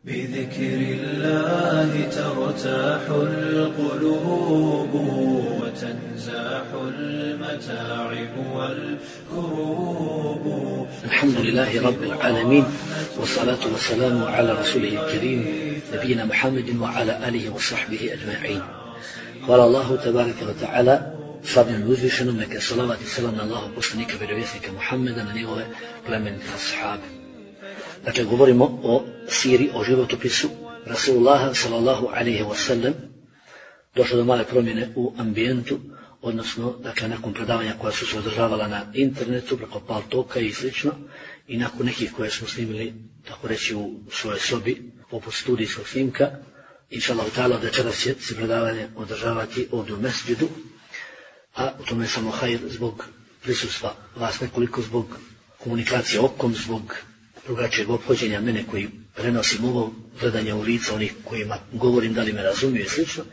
بذكر الله ترتاح القلوب وتنزاح المتاعب والكروب. الحمد لله رب العالمين، والصلاة والسلام على رسوله الكريم نبينا محمد وعلى آله وصحبه أجمعين. قال الله تبارك وتعالى: slavljenom uzvišenom, neka salavat i selam na Allahov poslanika vjerovjesnika Muhammeda, na njegove plemenite ashabe. Dakle, govorimo o siri, o životopisu Rasulullaha sallallahu alaihi wa sallam. Došlo do male promjene u ambijentu, odnosno, dakle, nakon predavanja koja su se održavala na internetu, preko Paltoka i slično, i nakon nekih koje smo snimili, tako reći, u svojoj sobi, poput studijskog snimka, inšallahu ta'ala, večeras će se predavanje održavati ovdje u mesdžidu, a u tome je samo hajr zbog prisustva vas nekoliko, zbog komunikacije okom, zbog drugačijeg ophođenja mene koji prenosim ovo, gledanje u lica onih kojima govorim, da li me razumiju i slično.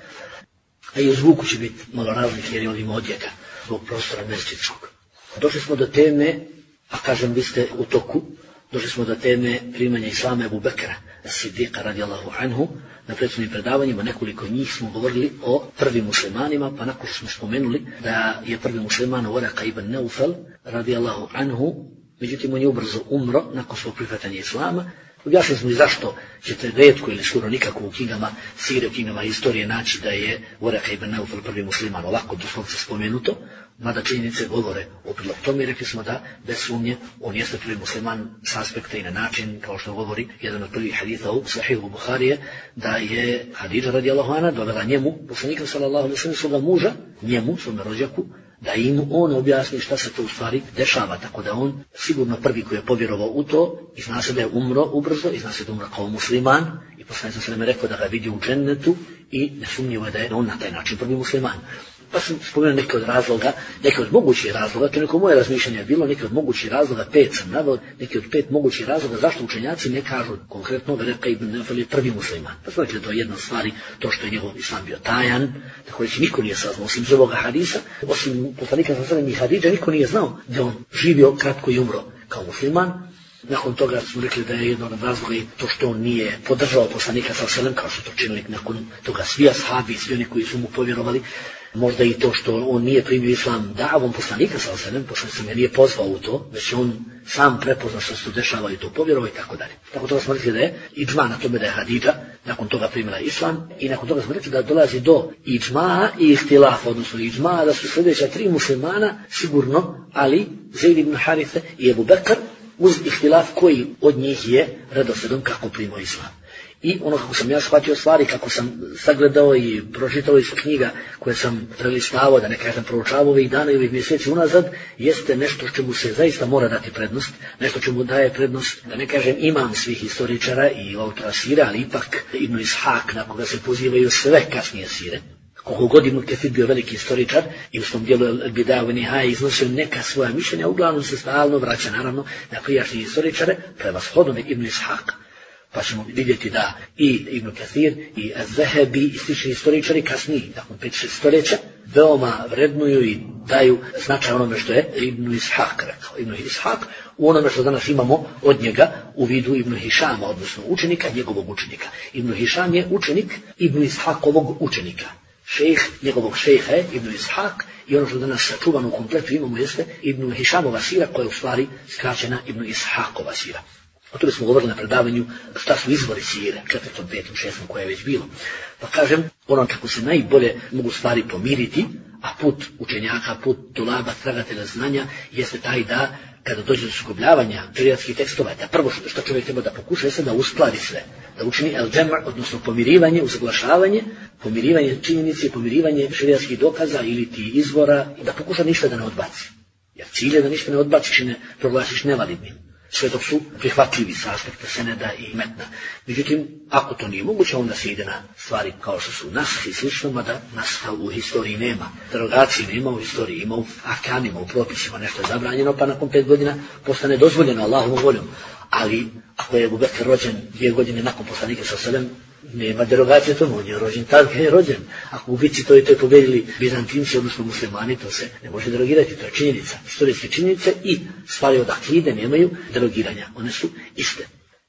A i u zvuku će biti malo razlike jer je ovim odjeka zbog prostora mesdžidskog. Došli smo do teme, a kažem vi ste u toku, došli smo do teme primanja Islama Ebu Bekra Siddiqa radijallahu anhu. Na prethodnim predavanjima nekoliko njih smo govorili o prvim muslimanima, pa nakon što smo spomenuli da je prvi musliman Waraka ibn Naufal radijallahu anhu, međutim on je ubrzo umro nakon svog prihvatanja Islama. Objasnili smo i zašto ćete rijetko ili skoro nikako u knjigama sire, u knjigama istorije naći da je Waraka ibn Naufal prvi musliman, ovako doslovce spomenuto, mada činjenice govore u prilog tome. Rekli smo da bez sumnje on jeste prvi musliman s aspekta i na način, kao što govori jedan od prvih haditha u Sahihu Buharije, da je Hadidža radijallahu anha dovela njemu, poslanika sallallahu alejhi ve sellem, svoga muža, njemu, svome rođaku, da im on objasni šta se to u stvari dešava, tako da on sigurno prvi koji je povjerovao u to i zna se da je umro ubrzo i zna se da je umro kao musliman i poslanik sallallahu alejhi ve sellem rekao da ga vidi u džennetu i nesumnjivo je da je on na taj način prvi musliman. Pa sam spomenuo neke od razloga, neke od mogućih razloga, to je neko moje razmišljanje je bilo, neke od mogućih razloga, 5 sam naveo, neke od 5 mogućih razloga zašto učenjaci ne kažu konkretno Waraka ibn Naufal je prvi musliman. Pa smo rekli da to je jedna stvari, to što je njegov islam bio tajan, tako reći niko nije saznao, osim iz ovoga hadisa, osim poslanika sallallahu alejhi ve sellem i Hadidža, niko nije znao da on živio kratko i umro kao musliman. Nakon toga smo rekli da je jedno od razloga i to što on nije podržao poslanika sallallahu alejhi ve sellem, kao što to činili nakon toga svi ashabi, svi oni koji su mu povjerovali. Možda i to što on nije primio islam davom poslanika sallallahu alejhi ve sellem, poslanik se nije pozvao u to, već on sam prepoznao što se to dešava i to povjerovao i tako dalje. Tako toga smo rekli da je iđma na tome da je Hadidža nakon toga primila islam i nakon toga smo rekli da dolazi do iđma i ihtilafa, odnosno iđma da su sljedeća 3 muslimana sigurno Ali, Zaid ibn Harithe i Ebu Bekr, uz ihtilaf koji od njih je redoslijedom kako primio islam. I ono kako sam ja shvatio stvari, kako sam sagledao i pročitao iz knjiga koje sam prelistavao, da ne kažem proučavao ovih dana i ovih mjeseci unazad, jeste nešto čemu se zaista mora dati prednost, nešto čemu daje prednost, da ne kažem imam svih historičara i autora sire, ali ipak Ibn Ishaq, na koga se pozivaju sve kasnije sire. Koliko god Ibn Kathir bio veliki historičar i u svom dijelu Al-Bidaya wa Nihaya iznosio neka svoja mišljenja, uglavnom se stalno vraća naravno na prijašnje historičare, prevashodno Ibn Ishaq. Pa ćemo vidjeti da i Ibn Kathir i Az-Zahabi i slični historičari kasniji, nakon 5-6 stoljeća, veoma vrednuju i daju značaj onome što je Ibn Ishaq rekao. Ibn Ishaq u onome što danas imamo od njega u vidu Ibn Hišama, odnosno učenika njegovog učenika. Ibn Hišam je učenik Ibn Ishaqovog učenika. Šejh njegovog šejha je Ibn Ishaq i ono što danas sačuvano u kompletu imamo jeste Ibn Hišamova sira, koja je u stvari skraćena Ibn Ishaqova sira. O tome smo govorili na predavanju šta su izvori sire, 4., 5., 6. koje je već bilo. Pa kažem, ono kako se najbolje mogu stvari pomiriti, a put učenjaka, put tulaba, tragatelja znanja, jeste taj da kada dođe do sukobljavanja šerijatskih tekstova, da prvo što čovjek treba da pokuša jeste da uskladi sve, da učini el-džema, odnosno pomirivanje, usaglašavanje, pomirivanje činjenice, pomirivanje šerijatskih dokaza ili ti izvora i da pokuša ništa da ne odbaci. Jer cilj je da ništa ne odbaciš i ne proglasiš nevalidnim. Sve dok su prihvatljivi s aspekta seneda i metna. Međutim, ako to nije moguće, onda se ide na stvari kao što su naskh i slično, mada naskha u historiji nema. Derogacije nema u historiji, ima u ahkamima, u propisima, nešto je zabranjeno, pa nakon 5 godina postane dozvoljeno Allahovom voljom. Ali, ako je Ebu Bekr rođen 2 godine nakon poslanika sallallahu alejhi ve sellem, nema derogacije tomu, on je rođen tad kad je rođen. Ako u bici to i to je pobedili Bizantinci, odnosno muslimani, to se ne može derogirati, to je činjenica. Historijske činjenice i stvari od akide nemaju derogiranja, one su iste.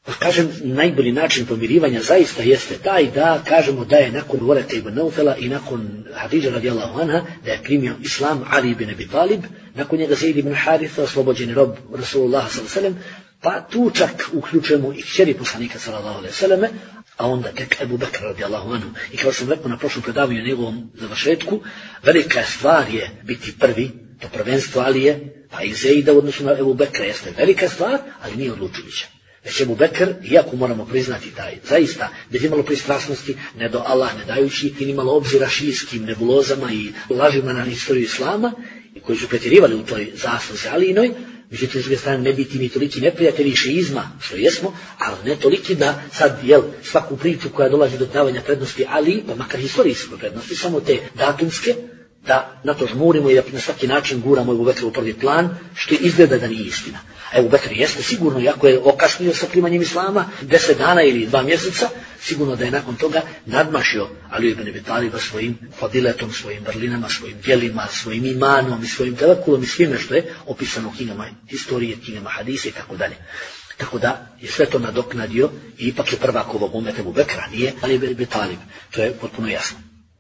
Pa kažem, najbolji način pomirivanja zaista jeste taj da kažemo da je nakon Voleta ibn Naufela i nakon Hadidže radijallahu anha da je primio islam Ali ibn Abi Talib, nakon njega Zaid ibn Haritha, oslobođeni rob Rasulullah sallallahu alejhi ve sellem, pa tu čak uključujemo i kćeri poslanika sallallahu alejhi ve selleme, a onda tek Ebu Bekr radijallahu anhu. I kao sam rekao na prošlom predavanju i njegovom završetku, velika stvar je biti prvi, to prvenstvo Alije, pa i Zejda u odnosu na Ebu Bekra jeste velika stvar, ali nije odlučujuća. Već Ebu Bekr, iako moramo priznati taj, zaista, bez imalo pristrasnosti, ne do Allah ne dajući, i nimalo obzira šijskim nebulozama i lažima na istoriju Islama, koji su pretjerivali u toj zasluzi Alijinoj, međutim, s druge strane, ne biti ni toliki neprijatelji šeizma, što jesmo, ali ne toliki da sad, svaku priču koja dolazi do davanja prednosti Ali, pa makar historijske prednosti, samo te datumske, da na to žmurimo i da na svaki način guramo Ebu Bekra u prvi plan, što izgleda da nije istina. A Ebu Bekr jeste sigurno, iako je okasnio sa primanjem Islama 10 dana ili 2 mjeseca, sigurno da je nakon toga nadmašio Aliju ibn Abi Taliba svojim fadiletom, svojim vrlinama, svojim djelima, svojim imanom i svojim tevakulom i svime što je opisano u knjigama historije, knjigama hadise i tako dalje. Tako da je sve to nadoknadio i ipak je prvak ovog umeta Ebu Bekra, nije Ali ibn Abi Talib. To je potpuno jasno.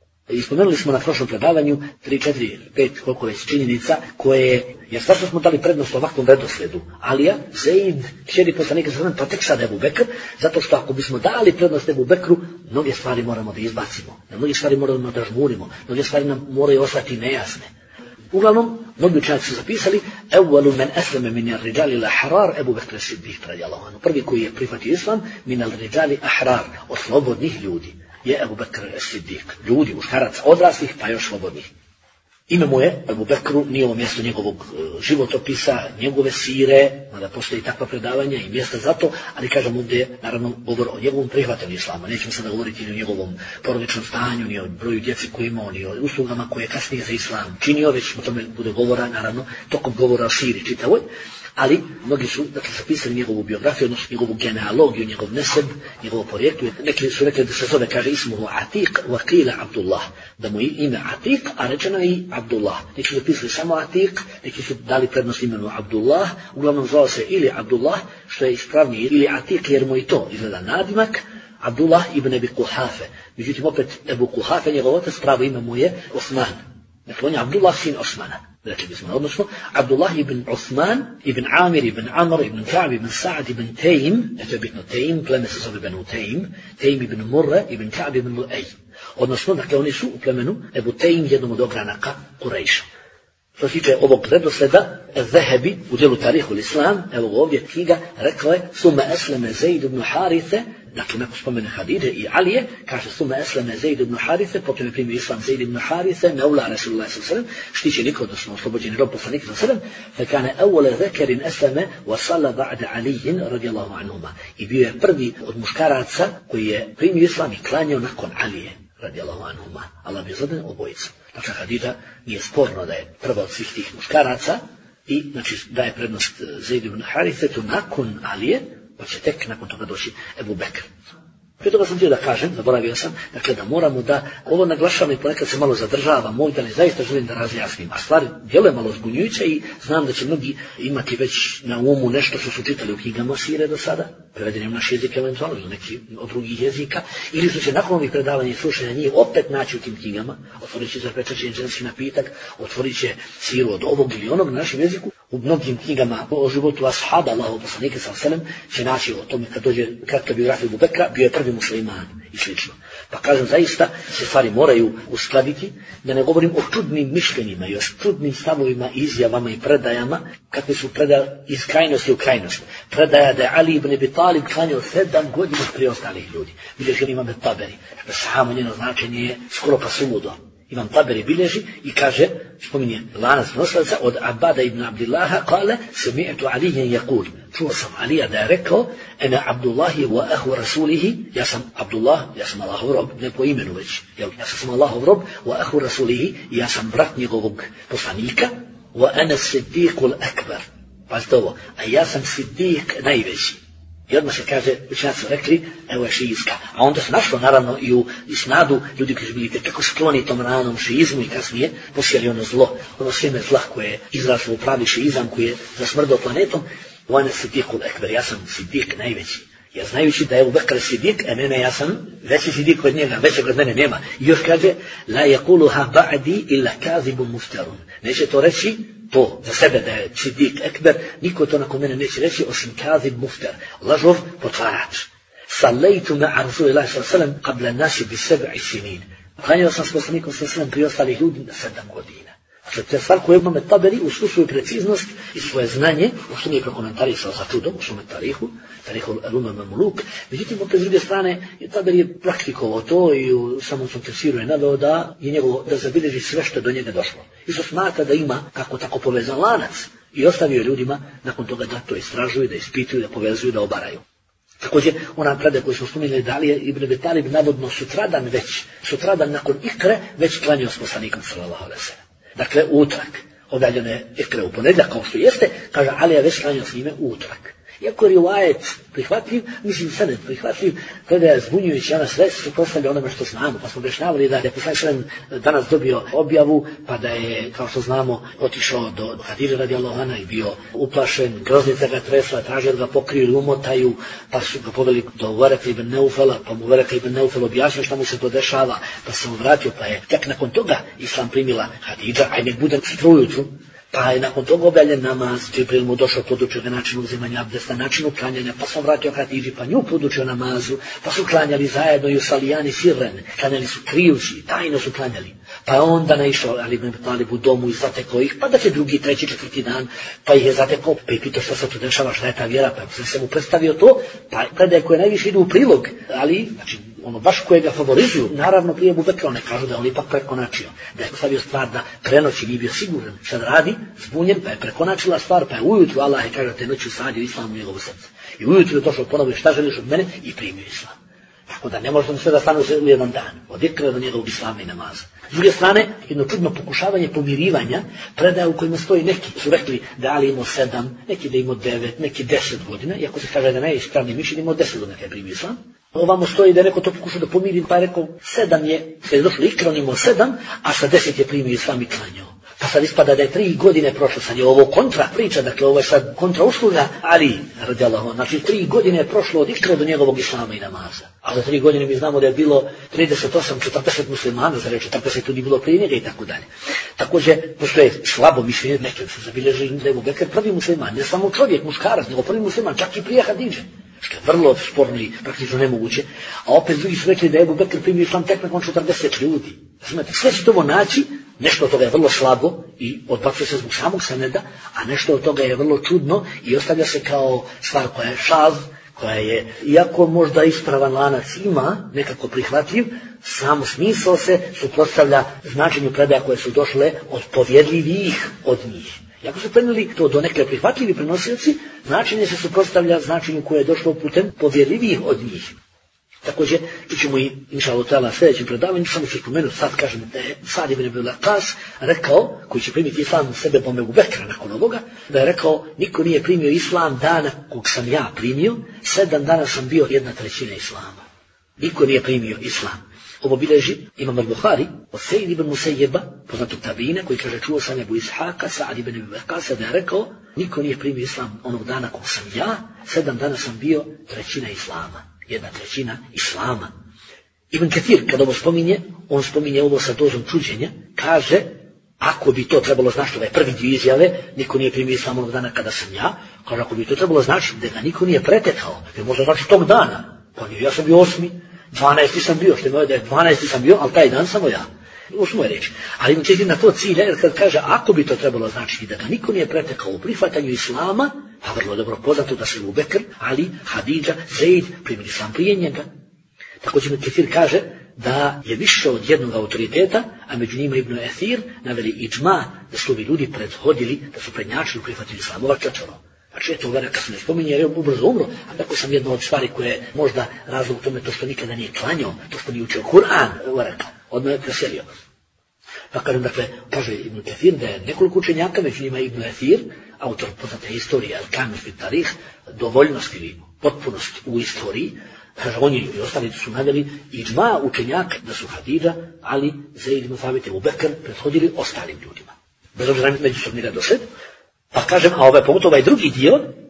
I spomenuli smo na prošlom predavanju 3, 4, 5, koliko već činjenica koje, jer zašto smo dali prednost ovakvom redosledu? Alija, Zeid, kćeri poslanika sallallahu pa tek sada Ebu Bekr, zato što ako bismo dali prednost Ebu Bekru, mnoge stvari moramo da izbacimo, mnoge stvari moramo da žmurimo, mnoge stvari nam moraju ostati nejasne. Uglavnom, mnogi učenjaci su zapisali Evvalu men esleme min ar-rijali al-ahrar Ebu Bekr as-Siddiq radijallahu anhu. Prvi koji je prihvatio islam min al-rijali ahrar, od slobodnih ljudi, je Ebu Bekr as-Siddiq. Ljudi, muškaraca, odraslih, pa još slobodnih. Ime mu je Ebu Bekru, nije ovo mjesto njegovog životopisa, njegove sire, mada postoji takva predavanja i mjesta za to, ali kažem ovdje je naravno govor o njegovom prihvatanju islama. Nećemo sada govoriti ni o njegovom porodičnom stanju, ni o broju djece koje imao, ni o uslugama koje kasnije za islam činio, već o tome bude govora, naravno, tokom govora o siri čitavoj. Ali mnogi su zapisali njegovu biografiju, odnosno njegovu genealogiju, njegov neseb, njegovo porijeklo. Neki su rekli da se zove, kaže, ismuhu Atiq wa qila Abdullah, da mu je ime Atiq, a rečeno je i Abdullah. Neki su zapisali samo Atiq, neki su dali prednost imenu Abdullah, uglavnom zvao se ili Abdullah, što je ispravnije, ili Atiq, jer mu i to izgleda nadimak, Abdullah ibn Abi Kuhafe. Međutim, opet Ebu Kuhafe, njegov otac, pravo ime mu je Osman. Dakle, on je Abdullah sin Osmana. Rekli bismo, odnosno, Abdullah ibn Uthman, ibn Amir, ibn Amr, ibn Ka'b, ibn Sa'd, ibn Taim, to je bitno Taim, pleme se zove Benu Taim, Taim ibn Murra, ibn Ka'b, ibn Lu'ay. Odnosno, dakle, oni su u plemenu Ebu Taim, jednom od ogranaka Kurejša. Što se tiče ovog redosleda, Zahebi, u djelu Tarihu l-Islam, evo ovdje knjiga, rekla je, summa esleme Zaid ibn Harithe, dakle, nakon spomene Hadidže i Alije, kaže, summa esleme Zaid ibn Harithe, potom je primio islam Zaid ibn Harithe, meula Rasulullah s.a.v., štićenik, odnosno oslobođeni rob poslanika s.a.v., fekane evole zekerin esleme, wa salla ba'da Alijin, radijallahu anhuma. I bio je prvi od muškaraca koji je primio islam i klanjao nakon Alije, radijallahu anhuma. Allah bi zadan obojica. Dakle, Hadidža nije sporno da je prva od svih tih muškaraca i, znači, daje prednost Zaid ibn Harithe, to nakon Alije, pa će tek nakon toga doći Ebu Bekr. Prije toga sam htio da kažem, zaboravio sam, dakle da moramo da, ovo naglašavam i ponekad se malo zadržavam, ovdje, ali zaista želim da razjasnim. A stvari djeluje malo zbunjujuće i znam da će mnogi imati već na umu nešto što su čitali u knjigama sire do sada, prevedeni u naš jezik, eventualno, neki od drugih jezika, ili što će nakon ovih predavanja i slušanja njih opet naći u tim knjigama, otvorit će zapečaćen ženski napitak, otvorit će siru od ovog ili onog na našem jeziku. U mnogim knjigama o životu ashaba Allahov poslanika sallallahu će naći o tome kad dođe kratka biografija Ebu Bekra, bio je prvi musliman i slično. Pa kažem, zaista se stvari moraju uskladiti, da ne govorim o čudnim mišljenjima i o čudnim stavovima, izjavama i predajama, kakve su predaje iz krajnosti u krajnost. Predaja da je Ali ibn Abi Talib klanjao 7 godina prije ostalih ljudi. Bilježi Imam Taberi. Samo njeno značenje je skoro pa suludo. Imam Taberi bilježi i kaže, spominje lanac noslaca od Abada ibn Abdillaha, kale, sami'tu Alijen yaqul. Čuo sam Alija da je rekao, ena Abdullahi wa ahu rasulihi, ja sam Abdullah, ja sam Allahov rob, ne po imenu već, ja sam Allahov rob, wa ahu rasulihi, ja sam brat njegovog poslanika, wa ana siddiqul akbar. Pazite ovo, a ja sam siddiq najveći. I odmah se kaže, učenjaci su rekli, evo je šijizka. A onda se našlo naravno i u isnadu ljudi koji su bili tako skloni tom ranom šijizmu i kasnije posijali ono zlo, ono sjeme zla koje je izraslo u pravi šijizam koji je zasmrdao planetom. Vojna siddiqul ekber, ja sam siddiq najveći. Jer znajući da je Ebu Bekr sidik, ne, ja sam veći sidik od njega, većeg od mene nema. I još kaže, la yakuluha ba'di illa kazibun muftarun. Neće to reći, to za sebe da je sidik ekber, niko to nakon mene neće reći, osim kazib muftar, lažov potvarač. Sallajtu ma'a Rasulillahi sallallahu alejhi ve sellem qabla nasi bi 7 sinin. Klanjao sam s poslanikom sallallahu alejhi ve sellem prije ostalih ljudi na 7 godina. Dakle, to je stvar koju imamo Taberi u svu svoju preciznost i svoje znanje, u što nije prokomentarisao sa čudom, u svome tarihu Al-Umam al-Muluk. Međutim, opet s druge strane, Taberi je praktikovao to i u samom svom tefsiru je naveo da je njegovo da zabilježi sve što je do njega došlo. Isto smatra da ima kako tako povezan lanac i ostavio ljudima nakon toga da to istražuju, da ispituju, da povezuju, da obaraju. Također, ona predaja koju smo spominjali da li je Ibn Abi Talib navodno sutradan nakon ikre već klanjao s poslanikom sallallahu alejhi ve sellem. Dakle, utorak. Obavljene ikre u ponedjeljak, kao što jeste, kaže Ali je već klanjao s njime utorak. Iako je rivajet prihvatljiv, mislim sened prihvatljiv, kada je zbunjujući ona sve suprotstavlja onome što znamo, pa smo objašnjavali da je poslanik sallallahu alejhi ve sellem danas dobio objavu, pa da je, kao što znamo, otišao do Hadidže radijallahu anha i bio uplašen, groznica ga tresla, tražili da ga pokriju ili umotaju, pa su ga poveli do Varaka ibn Neufela, pa mu Varaka ibn Neufel objasnio šta mu se to dešava, pa se mu vratio, pa je tek nakon toga Islam primila Hadidža, aj nek bude strujutru. Pa je nakon toga objavljen namaz, Džibril mu došao podučio ga načinu uzimanja abdesta, načinu klanjanja, pa sam vratio Hatidži, pa nju podučio namazu, pa su klanjali zajedno i u Salijani Sirren, klanjali su krijući, tajno su klanjali. Pa je onda naišao Ali ibn Talib u domu i zatekao ih, pa da će drugi, treći, četvrti dan, pa ih je zatekao, pa je pitao što se tu dešava, šta je ta vjera, pa se mu predstavio to, pa predaje koje najviše idu u prilog, ali, znači, ono baš koje ga favorizuju, naravno prije Ebu Bekra, ne kažu da on ipak prekonačio, da je stavio stvar da prenoći, nije bio siguran šta da radi, zbunjen, pa je prekonačila stvar, pa je ujutru Allah je kaže te noći usadio Islam u njegovo srce. I ujutru je došao ponovo šta želiš od mene i primio Islam. Tako da ne možemo sve da stanu u jedan dan, od ikra do njegovog Islama i namaza. S druge strane, jedno čudno pokušavanje pomirivanja, predaja u kojima stoji neki su rekli da Ali imao 7, neki da imao 9, neki 10 godina, iako se kaže da najispravniji mišljenje imao 10 godina kada je primio Islam. Ovamo stoji da je neko to pokušao da pomiri, pa je rekao 7 je, kada je došlo ikra, on imao 7, a sa 10 je primio Islam i klanjao. Pa sad ispada da je 3 godine prošlo, sad je ovo kontra priča, dakle ovo je sad kontra usluga Ali radijallahu anhu, znači 3 godine je prošlo od ikra do njegovog Islama i namaza. A za 3 godine mi znamo da je bilo 38-40 muslimana, za reći 40 ljudi bilo prije njega i tako dalje. Također, postoje slabo mišljenje, neki su zabilježili da je Ebu Bekr prvi musliman, ne samo čovjek, muškarac, nego prvi musliman, čak i prije Hadidže. Što je vrlo sporno i praktično nemoguće, a opet drugi su rekli da je Ebu Bekr primio Islam tek nakon 40 ljudi. Znate, sve će to naći, nešto od toga je vrlo slabo i odbacuje se zbog samog seneda, a nešto od toga je vrlo čudno i ostavlja se kao stvar koja je šaz, koja je, iako možda ispravan lanac ima, nekako prihvatljiv, samo smisao se suprotstavlja značenju predaja koje su došle od povjedljivih od njih. Iako su prenijeli to do neke prihvatljivi prenosioci, značenje se suprotstavlja značenju koje je došlo putem povjerljivih od njih. Također, ćemo i inšallahu ta'ala sljedećem predavanju, samo ću spomenuti, sad kažem da je Sad ibn Abi Waqqas rekao, koji će primiti Islam sebe po Ebu Bekra nakon ovoga, da je rekao, niko nije primio Islam dana kog sam ja primio, 7 dana sam bio 1/3 Islama. Niko nije primio Islam. Ovo bilježi Imam al-Buhari od Sejid ibn Musejjeba, poznatog tabina, koji kaže čuo sam Ebu Ishaka, Sa'ad ibn Abi Waqqasa, da je rekao, niko nije primio Islam onog dana kog sam ja, 7 dana sam bio 1/3 Islama. 1/3 Islama. Ibn Kathir, kada ovo spominje, on spominje ovo sa dozom čuđenja, kaže, ako bi to trebalo znači, ovaj prvi dio izjave, niko nije primio Islam onog dana kada sam ja, kaže, ako bi to trebalo znači da ga niko nije pretekao, jer možda znači tog dana, pa nije, ja sam bio 8, 12. sam bio, što je da je 12. sam bio, ali taj dan samo ja. Ovo su moje reći. Ali Ibn Kathir na to cilja, jer kad kaže, ako bi to trebalo znači da ga niko nije pretekao u prihvatanju Islama, pa vrlo dobro poznato da se Ebu Bekr, Ali, Hadidža, Zaid primili Islam prije njega. Također Ibn Kathir kaže da je više od jednog autoriteta, a među njima Ibn Athir naveli iđma da su ovi ljudi prethodili, da su prednjačili prihvatili Islam. Ova četvoro. Znači, eto, Varaka se ne spominje jer je ubrzo umro, a tako sam jedna od stvari koje je možda razlog tome to što nikada nije klanjao, to što nije učio Kur'an, Varaka, odmah je preselio. Pa kažem, dakle, kaže Ibn Kathir da je nekoliko učenjaka, među njima Ibn Athir, autor poznate historije, Al-Kamil fi Tarih, dovoljnost ili potpunost u istoriji, kaže, oni i ostali su naveli iđma učenjaka da su Hadidža, Ali, Zaid ibn Thabit, Ebu Bekr prethodili ostalim ljudima. Bez obzira međusobni redosled. Pa kažem, a pogotovo ovaj drugi dio,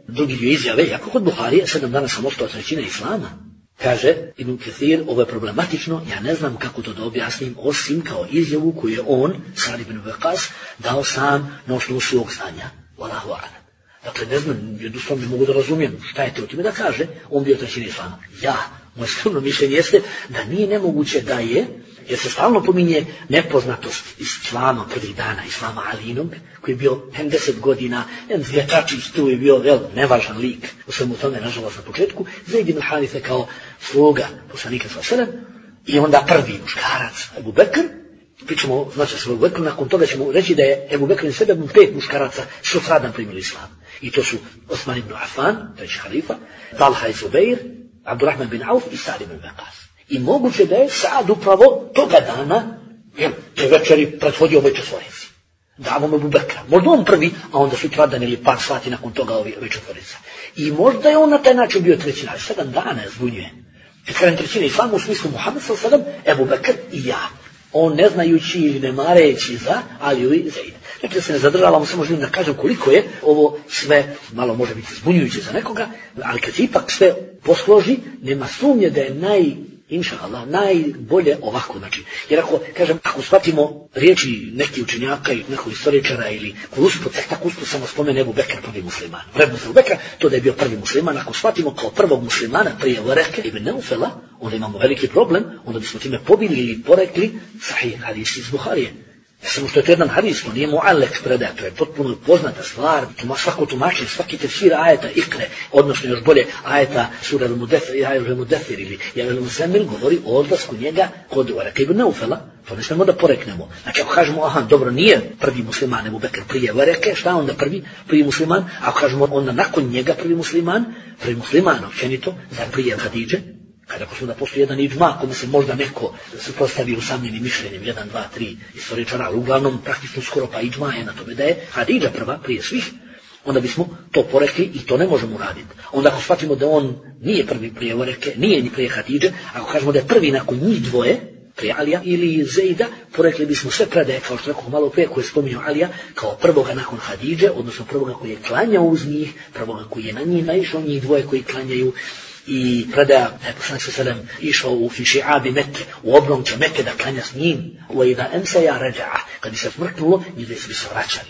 drugi dio izjave, jako kod Buharije, 7 dana sam ostao trećina islama. Kaže Ibn Kathir, ovo je problematično, ja ne znam kako to da objasnim, osim kao izjavu koju je on, Sa'd ibn Waqqas, dao sam na osnovu svog znanja. Wallahu a'lam. Dakle, ne znam, jednostavno ne mogu da razumijem šta je to time da kaže, on bio trećina islama. Moje skromno mišljenje jeste da nije nemoguće da je, jer se stalno pominje nepoznatost islama prvih dana, islama Alinog, koji je bio 10 godina, jedan dječačić tu je bio nevažan lik u svemu tome, nažalost na početku, Zaid ibn Harithe kao sluga poslanika sallallahu i onda prvi muškarac Ebu Bekr, pričamo znači svog Bekra, nakon toga ćemo reći da je Ebu Bekr i sebe 5 muškaraca sutradan primili islam. I to su Osman ibn Affan, treći halifa, Talha i Zubeir, Abdurrahman bin Auf i Sa'd ibn Waqqas. I moguće da je Sa'd upravo toga dana, te večeri pretvodio ove četvorici. Davom Ebu Bekra. Možda on prvi, a onda sutradan ili par sati nakon toga ove četvorica. I možda je on na taj način bio trećina, 7 dana je zbunjuje. Kad kažem trećina islamu u smislu Muhammed sallallahu alejhi ve sellem, Ebu Bekr i ja. On ne znajući ili ne mareći za Aliju i Zaid. Znači da se ne zadržavamo, samo želim da kažem koliko je ovo sve, malo može biti zbunjujuće za nekoga, ali kad se ipak sve posloži, nema sumnje da je inša Allah, najbolje ovako, znači, jer ako shvatimo riječi neki učenjaka ili nekog istoričara ili usput, tako usput samo spomene Ebu Bekr prvi musliman. Vrednost Ebu Bekra, to da je bio prvi musliman, ako shvatimo kao prvog muslimana prije Vareke ibn Neufela, onda imamo veliki problem, onda bismo time pobili ili porekli sahih hadis iz Buharije. Samo što je to jedan hadis, to nije mu'allek predaj, to je potpuno poznata stvar, svako tumačenje, svaki tefsir ajeta ikre, odnosno još bolje ajeta sura al-Mudaththir ili al-Muzammil govori o odlasku njega kod Vareke ibn Neufela, to ne smemo da poreknemo. Znači ako kažemo, dobro, nije prvi musliman Ebu Bekr prije Vareke, šta onda prvi musliman, ako kažemo onda nakon njega prvi musliman općenito, zar prije Hadidže? Kada smo da postoji jedan iđma, kome se možda neko suprotstavi usamljenim mišljenjem, 1, 2, 3 istoričara, uglavnom praktično skoro pa iđma je na tome da je Hadidža prva prije svih, onda bismo to porekli i to ne možemo uraditi. Onda ako shvatimo da on nije prvi prije Vareke, nije ni prije Hadidže, ako kažemo da je prvi nakon njih dvoje, prije Alija ili Zejda, porekli bismo sve predaje, kao što rekao malo prije, koje spominju Alija, kao prvoga nakon Hadidže, odnosno prvoga koji je klanjao uz njih, prvoga koji je na njih naišao, njih dvoje koji klanjaju. I predaja da je poslanik sallallahu alejhi ve sellem išao u fišiabi Mekke, u obronče Mekke da klanja s njim, wa idha amsaya raja'a, kad bi se smrknulo, njih bi se vraćali.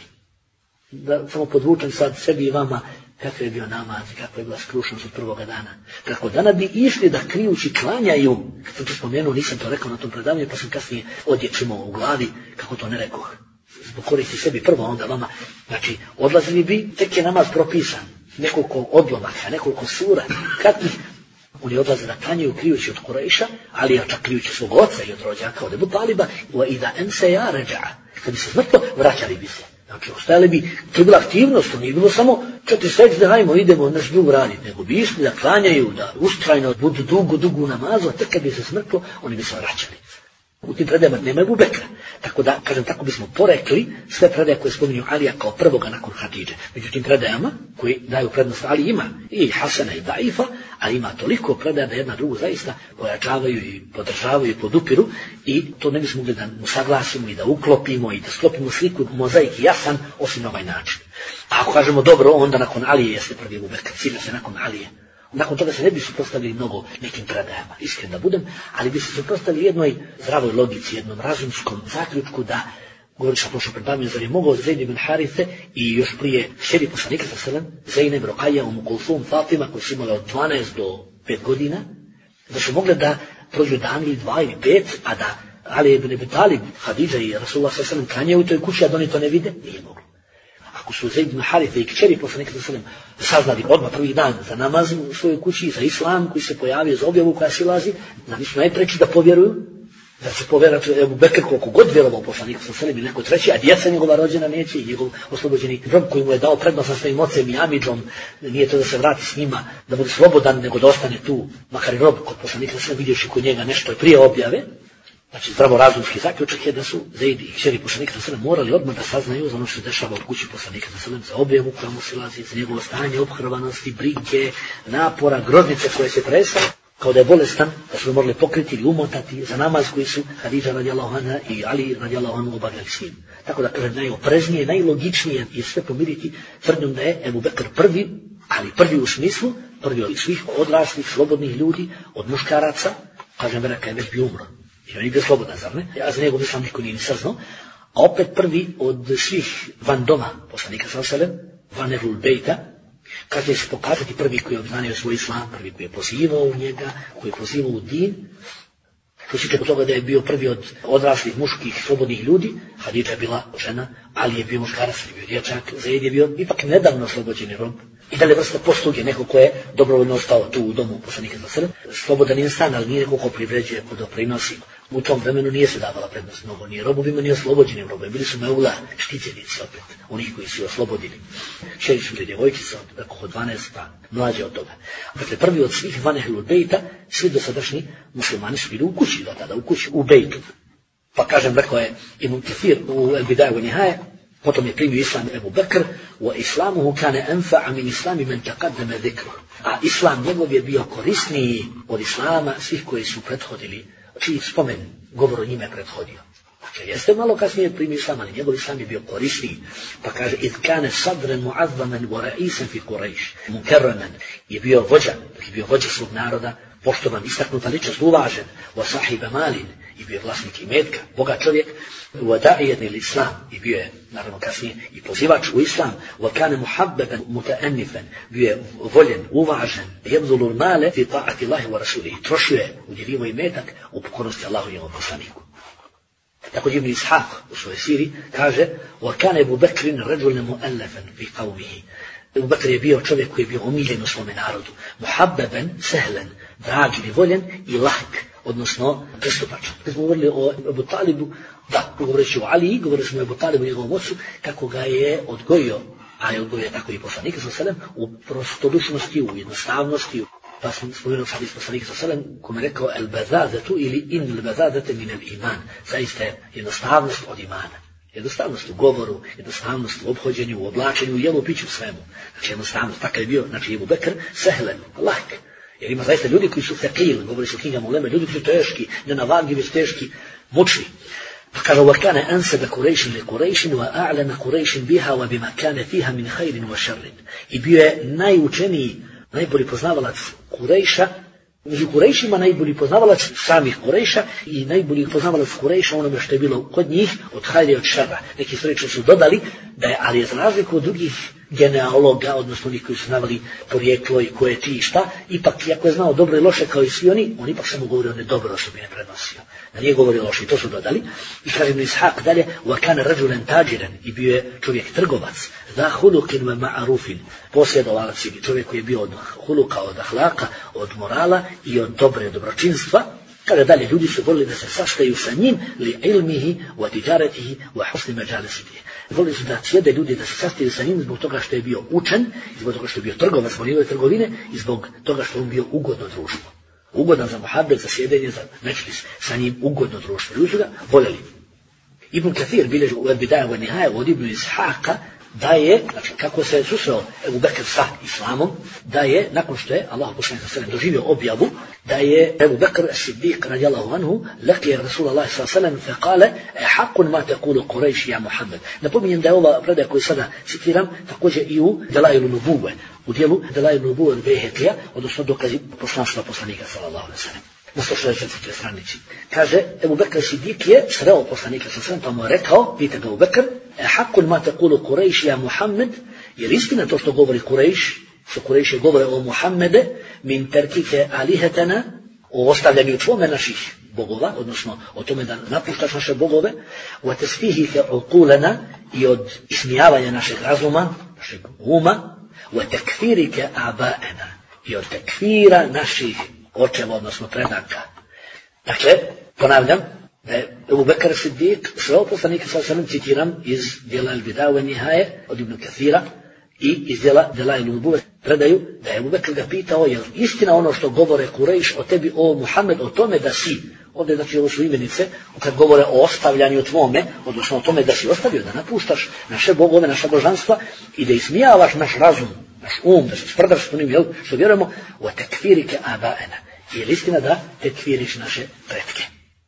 Da samo podvučem sad sebi i vama kakav je bio namaz i kakva je bila skrušenost od prvoga dana. Kako danas bi išli da krijući klanjaju, kad sam to spomenuo, nisam to rekao na tom predavanju, pa sam kasnije odječimo u glavi kako to ne rekoh. Zbog koristi sebi prvo, onda vama, znači odlazili bi, tek je namaz propisan. Nekoliko odlomaka, nekoliko sura, kakvih oni odlaze da klanjaju krijući od Kurejša, ali ja čak krijući svog oca i od rođaka od Ebu Taliba, i da amsaya raja'a, kad bi se smrtno, vraćali bi se. Znači, ostajali bi, to je bila aktivnost, to nije bilo samo 4 sećde, hajmo, idemo naš drug raditi, nego bi išli da klanjaju, da ustrajno budu dugu namazu, a tek kad bi se smrtlo, oni bi se vraćali. U tim predajama nema Ebu Bekra. Tako da, kažem, tako bismo porekli sve predaje koje spominju Alija kao prvoga nakon Hadidže. Međutim, predajama koji daju prednost Ali ima i Hasana i Daifa, ali ima toliko predaja da jedna drugu zaista pojačavaju i podržavaju i podupiru i to ne bismo mogli da usaglasimo i da uklopimo i da sklopimo sliku mozaik jasan osim na ovaj način. A ako kažemo dobro, onda nakon Alije jeste prvi Ebu Bekr, cilja se nakon Alije. Nakon toga se ne bi suprotstavili mnogo nekim predajama, iskren da budem, ali bi se suprotstavili jednoj zdravoj logici, jednom razumskom zaključku da, govori sa prošlo predavanje, zar je mogao Zaid ibn Harithe i još prije kćeri poslanika sallallahu alejhi ve sellem, Zeynep, Rukajja, Kulthum, Fatima, koji su imali od 12 do 5 godina, da su mogli da prođu dan ili 2 ili 5, a da Ali ibn Abi Talib, Hadidža i Rasulullah sallallahu alejhi ve sellem klanjaju u toj kući, a da oni to ne vide, nije moglo. Ako su Zaid ibn Harithe i kćeri poslanika sallallahu alejhi ve sellem saznali odmah prvi dan za namaz u svojoj kući, za islam koji se pojavio, za objavu koja silazi, da nisu najpreći da povjeruju, da će povjerati Ebu Bekr koliko god vjerovao poslanika sallallahu alejhi ve sellem ili neko treći, a djeca njegova rođena neće i njegov oslobođeni rob koji mu je dao prednost sa svojim ocem i amidžom, nije to da se vrati s njima, da bude slobodan, nego da ostane tu, makar i rob kod poslanika sallallahu alejhi ve sellem, vidjevši kod njega nešto prije objave. Znači, zdravorazumski zaključak je da su Zaid i kćeri poslanika sallallahu alejhi ve sellem morali odmah da saznaju za ono što se dešava u kući poslanika sallallahu alejhi ve sellem, za objavu koja mu silazi, za njegovo stanje, ophrvanosti, brige, napora, groznice koje se tresa, kao da je bolestan, da su morali pokriti ili umotati za namaz koji su Hadidža radijallahu anha i Ali radijallahu anhu obavljali s njim. Tako da, kažem, najopreznije, najlogičnije je sve pomiriti tvrdnjom da je Ebu Bekr prvi ali prvi u smislu, prvi od svih odraslih, slobodnih ljudi, od muškaraca, kažem Beraka je već bio umro. I on je bio slobodan, zar ne? Ja za njegov islam niko nije ni saznao. A opet prvi od svih van doma poslanika sallallahu alejhi ve sellem, van Ehlul Bejta, kad će se pokazati prvi koji je obznanio svoj islam, prvi koji je pozivao u njega, koji je pozivao u din, što se tiče toga da je bio prvi od odraslih muških slobodnih ljudi, Hadidža je bila žena, Ali je bio muškarac, je bio dječak, Zaid je bio ipak nedavno oslobođeni rob. I da li vrsta posluge, neko ko je dobrovoljno ostao tu u domu poslanika sallallahu alejhi ve sellem, slobodan insan, ali nije neko ko privređuje, ko doprinosi. U tom vremenu nije se davala prednost mnogo, ni robovima, ni oslobođenim robovima. Bili su meula, štićenici opet, onih koji su oslobodili. Šeri su bili djevojčice od 12 pa mlađe od toga. Dakle, prvi od svih van Ehlul Bejta, svi dosadašnji muslimani su bili u kući, do tada u kući, u Bejtu. Pa kažem, rekao je Ibn Kathir u El Bidaya wa Nihaja, potom je primio islam Ebu Bekr, wa islamuhu kane anfa'a min islami men taqaddama dhikruh. A islam njegov je bio korisniji od islama svih koji su prethodili, čiji spomen, govor o njime prethodio. Dakle, jeste malo kasnije primio islam, ali njegov islam je bio korisniji. Pa kaže, id kane sadren mu'azzaman wa ra'isen fi Quraysh, mukarraman, je bio vođa svog naroda, poštovan, istaknuta ličnost, uvažen, wa sahiba malin, i bio vlasnik imetka, bogat čovjek, wa da'iyan il islam, i bio je, naravno kasnije, i pozivač u islam, wa kane muhabbaban muta'annifan, bio je voljen, uvažen, yabdhulu male fi ta'ati Allahi wa rasulihi, trošio je, udjeljivo imetak u pokornosti Allahu i njegovom poslaniku. Također Ibn Ishaq u svojoj siri kaže, wa kane Ebu Bekrin rađulan mu'allafan fi qawmihi. Ebu Bekr je bio čovjek koji je bio omiljen u svome narodu, muhabbaban, sehlen, drag ili voljen i lahk, odnosno pristupačan. Kad smo govorili o Ebu Talibu, da, govoreći o Ali, govorili smo o Ebu Talibu i njegovom ocu, kako ga je odgojio, a je odgojio tako i poslanika sallallahu alejhi ve sellem, u prostodušnosti, u jednostavnosti. Pa smo spomenuli hadis poslanika sallallahu alejhi ve sellem, kome je rekao el-bazadatu ili in el-bazadate min el-iman. Zaista je jednostavnost od imana. Jednostavnost u govoru, jednostavnost u ophođenju, u oblačenju, u jelu, piću, svemu. Znači jednostavnost, takav je bio, znači Ebu Bekr, sehlen, lahk. Jer ima zaista ljudi koji su fekil, govori se o knjigama uleme, ljudi koji su teški, nenavadljivi, teški, mučni. Pa kaže, وَكَانَ أَنْسَبَ قُرَيْشٍ لِقُرَيْشٍ وَأَعْلَمَ قُرَيْشٍ بِهَا وَبِمَا كَانَ فِيهَا مِنْ خَيْرٍ وَشَرٍ. I bio je najučeniji, najbolji poznavalac Kurejša, među Kurejšima najbolji poznavalac samih Kurejša i najbolji poznavalac Kurejša onome što je bilo kod njih od hajra i od šara. Neki sreće su dodali da je, ali je za razliku od drugih genealoga, odnosno onih koji su znavali porijeklo i ko je ti i šta, ipak, iako je znao dobro i loše kao i svi oni, on ipak samo govori one dobro osobine prenosio. Na nije govori loše, i to su dodali. I kaže Ibn Ishaq dalje, وَكَانَ رَجُلًا تَاجِرًا, i bio je čovjek trgovac, ذَا خُلُقٍ وَمَعَرُوفٍ, posjedovalac ili čovjek koji je bio od huluka, od ahlaka, od morala i od dobre dobročinstva. Kaže dalje, ljudi su volili da se sastaju sa njim li ilmihi wa tijaretihi wa husni majalisihi. Volili su da sjede ljudi da se sastaju sa njim zbog toga što je bio učen, zbog toga što je bio trgovac, zbog njegove trgovine i zbog toga što je on bio ugodno društvo. Ugodan za muhabbet, za sjedenje, za mečlis, sa njim ugodno društvo. Ljudi su ga voljeli. Ibn Kathir bilježi u El Bidaya wa Nihaja od Ibn Ishaqa da je, znači kako se susreo Ebu Bekr sa islamom, da je, nakon što je Allah poslanik sallallahu alejhi ve sellem doživio objavu, da je Ebu Bekr as-Siddiq radijallahu anhu laqiya Rasulullah sallallahu alejhi ve sellem fa qala haqqun ma taqulu Quraysh ya Muhammad. Napominjem da je ova predaja koju sada citiram također i u Delailu Nubuve, u dijelu Delailu Nubuve Bejhekija, odnosno dokazi poslanstva poslanika sallallahu alejhi ve sellem. Na 164. stranici. Kaže, Ebu Bekr Siddiq je sreo poslanika sallallahu alejhi ve sellem, pa mu je rekao, vidite ga Ebu Bekr, haqqun ma taqulu Quraysh ya Muhammad, jer istina to što govori Quraysh, što Quraysh govore o Muhammede, min terkike alihetana, o ostavljanju tvome naših bogova, odnosno o tome da napuštaš naše bogove, wa tasfihike uqulana, i od ismijavanja našeg razuma, našeg uma, wa takfirike abaena, i od takfira naših očeva, odnosno predaka. Dakle, ponavljam, da je Ebu Bekr Siddiq sreo poslanika sallallahu alejhi ve sellem, citiram iz dijela El Bidaya wa Nihaja od Ibn Kathira i iz dijela Delailu Nubuve predaju da je Ebu Bekr ga pitao, je istina ono što govore Kurejš o tebi, o Muhammed, o tome da si, ovdje znači ovo su imenice, kad govore o ostavljanju tvome, odnosno o tome da si ostavio, da napuštaš naše bogove, naša božanstva i da ismijavaš naš razum, naš da se sprdaš s onim što vjerujemo, o tekfirike abaena. Je li istina da tekfiriš naše pretke?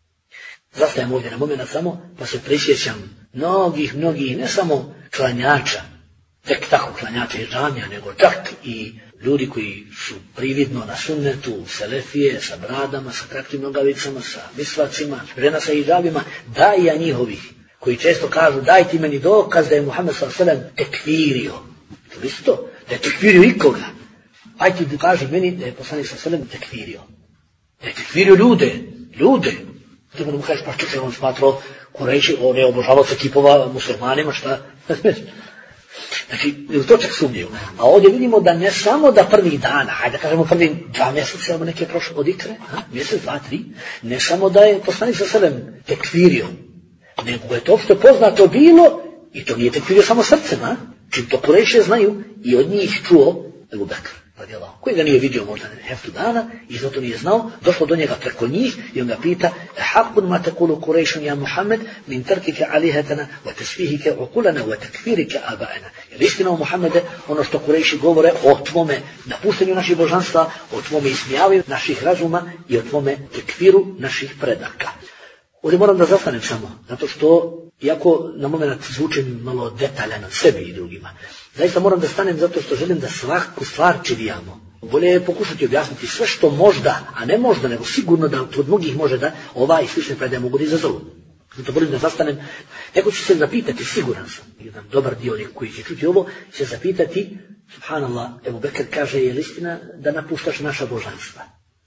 Zastajem ovdje na moment samo, pa se prisjećam mnogih, ne samo klanjača, tek tako klanjače iz džamija, nego čak i ljudi koji su prividno na sunnetu, selefije, sa bradama, sa kratkim nogavicama, sa misvacima, žena sa hidžabima, daja njihovih, koji često kažu daj ti meni dokaz da je Muhammed s.a.v. tekfirio. To isto, da je tekfirio ikoga. Aj ti kaži meni da je poslanik s.a.v. tekfirio. Da je tekfirio ljude. Ti mu kažeš, pa što se on smatrao Kurejši, on je obožavao se kipova muslimanima, šta? Znači, to čak sumnjaju. A ovdje vidimo da ne samo da prvih dana, hajde da kažemo prvih 2 mjeseca, ili neke prošle od ikre, mjesec, 2, 3, ne samo da je poslanik s.a.v. tekfirio, nego je to što je poznato bilo, i to nije tekfirio samo srcem, čim to Kurejše znaju, i od njih čuo Ebu Bekr, koji ga nije vidio možda heftu dana, i zato nije znao, došlo do njega preko njih, i on ga pita, hakun ma tekulu Kurejšun ja Muhammed, min trkike alihetana, wa tesfihike ukulana, wa tekfirike abaena. Jer istina o Muhammede, ono što Kurejši govore o tvome napuštenju naših božanstva, o tvome ismijavanju naših razuma i o tvome tekfiru naših predaka. Ovdje moram da zastanem samo, zato što, iako na moment zvučim malo detaljan od sebi i drugima, zaista moram da stanem zato što želim da svaku stvar čivijamo. Bolje je pokušati objasniti sve što možda, a ne možda, nego sigurno da od mnogih može da ova i slične predaje mogu da izazovu. Zato volim da zastanem. Neko će se zapitati, siguran sam, jedan dobar dio onih koji će čuti ovo, će zapitati, subhanallah, Ebu Bekr kaže, je li istina da napuštaš naša božanstva?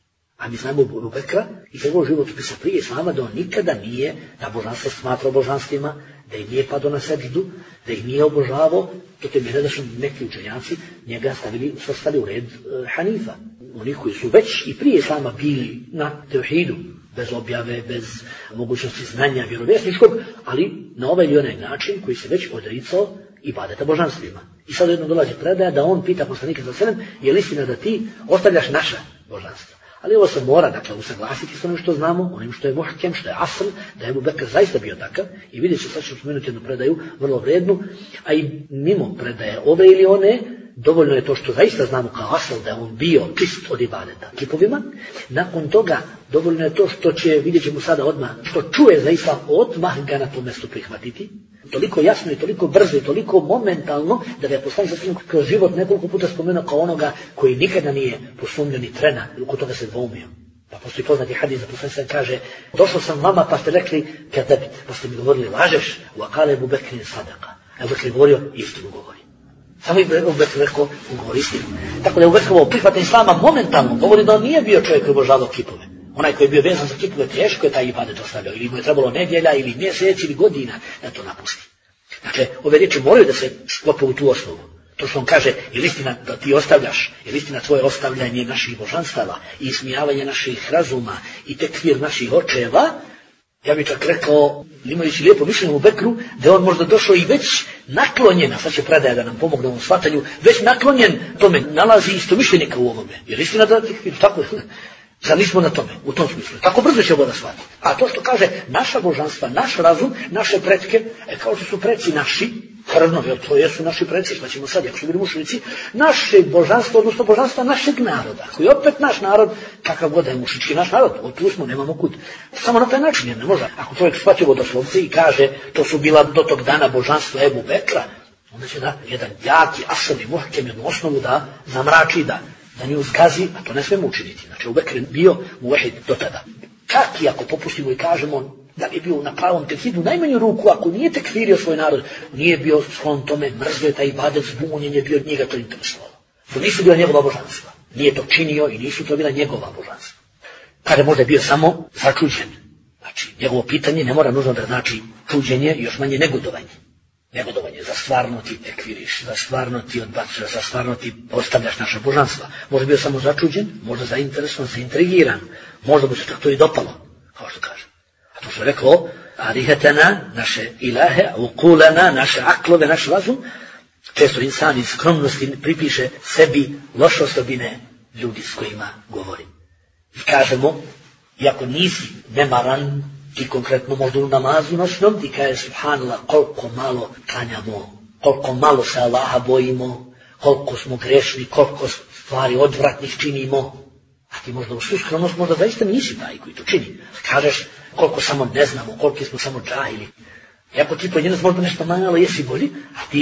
A mi znamo Ebu Bekra i njegov životopisa prije islama da on nikada nije na božanstvo smatrao božanstvima, da ih nije padao na seđdu, da ih nije obožavao, to te mjere da su neki učenjaci njega stavili u red Hanifa. Oni koji su već i prije islama bili na tevhidu, bez objave, bez mogućnosti znanja vjerovjesničkog, ali na ovaj ili onaj način koji se već odricao ibadeta božanstvima. I sad jedno dolazi predaja da on pita poslanika s.a.v. je li istina da ti ostavljaš naša božanstva? Ali ovo se mora, dakle, usaglasiti s onim što znamo, onim što je muhkem, što je asl, da je Ebu Bekr zaista bio takav, i vidjet će, sad ću spomenuti jednu predaju, vrlo vrednu, a i mimo predaje ove ili one, dovoljno je to što zaista znamo kao asl, da je on bio čist od ibadeta kipovima. Nakon toga, dovoljno je to što će, vidjet ćemo sada odmah, što čuje zaista odmah ga na tom mjestu prihvatiti, toliko jasno i toliko brzo i toliko momentalno, da ga je poslanik s.a.v. kroz život nekoliko puta spomenuo kao onoga koji nikada nije posumnio ni trena, ili oko toga se dvoumio. Pa postoji poznati hadis da poslanik s.a.v. kaže, došao sam vama pa ste rekli kedebit, pa ste mi govorili lažeš, u akale Ebu Bekrin sadaka. Ebu Bekr je govorio, istinu govori. Samo Ebu Bekr rekao, govori istinu. Tako da je Ebu Bekr prihvatanje islama momentalno govori da on nije bio čovjek koji obožavao kipove. Onaj koji je bio vezan za kipove, teško je taj ibadet ostavljao, ili mu je trebalo nedjelja, ili mjesec, ili godina da to napusti. Dakle, ove riječi moraju da se sklope u tu osnovu. To što on kaže, je li istina da ti ostavljaš, je li istina tvoje ostavljanje naših božanstava i ismijavanje naših razuma i tekfir naših očeva, ja bih čak rekao, imajući lijepo mišljenje u Bekru, da je on možda došao i već naklonjen, a sad će predaja da nam pomogne u ovom shvatanju, već naklonjen tome, nalazi isto mišljenika u ovome. Jer istina da tekfir, tako je. Zar nismo na tome, u tom smislu. Tako brzo će ovo da shvati. A to što kaže naša božanstva, naš razum, naše pretke, kao što su preci naši, krvno, jer to jesu naši preci, šta ćemo sad, ako su bili mušnici, naše božanstvo, odnosno božanstva našeg naroda, koji je opet naš narod, kakav god da je mušički naš narod, od tu smo, nemamo kud. Samo na taj način, jer ne može. Ako čovjek shvati ovo doslovce i kaže, to su bila do tog dana božanstva Ebu Bekra, onda će da jedan jaki, asani, muhkem, jednu osnovu da zamrači, da nju zgazi, a to ne smemo učiniti. Znači, Ebu Bekr bio muvahid do tada. Čak i ako popustimo i kažemo da bi bio na pravom tevhidu, najmanju ruku, ako nije tekfirio svoj narod, nije bio sklon tome, mrzio taj ibadet, zbunjenje, bio od njega to interesovalo. To nisu bila njegova božanstva. Nije to činio i nisu to bila njegova božanstva. Kada možda je bio samo začuđen. Znači, njegovo pitanje ne mora nužno da znači čuđenje i još manje negodovanje. Negodovanje, za stvarno ti tekfiriš, za stvarno ti odbacuješ, za stvarno ti postavljaš naša božanstva. Možda bio samo začuđen, možda zainteresovan, zaintrigiran, možda mu se čak to i dopalo, kao što kaže. A to što je rekao, alihetana, naše ilahe, ukulana, naše aklove, naš razum, često insan iz skromnosti pripiše sebi loše osobine ljudi s kojima govori. I kažemo, iako nisi nemaran, ti konkretno možda u namazu noćnom, ti kaže, subhanallah, koliko malo klanjamo, koliko malo se Allaha bojimo, koliko smo grešni, koliko stvari odvratnih činimo, a ti možda u svu skromnost možda zaista nisi taj koji to čini. Kažeš, koliko samo ne znamo, koliko smo samo džahili. Iako ti pojedinac možda nešto malo jesi bolji, a ti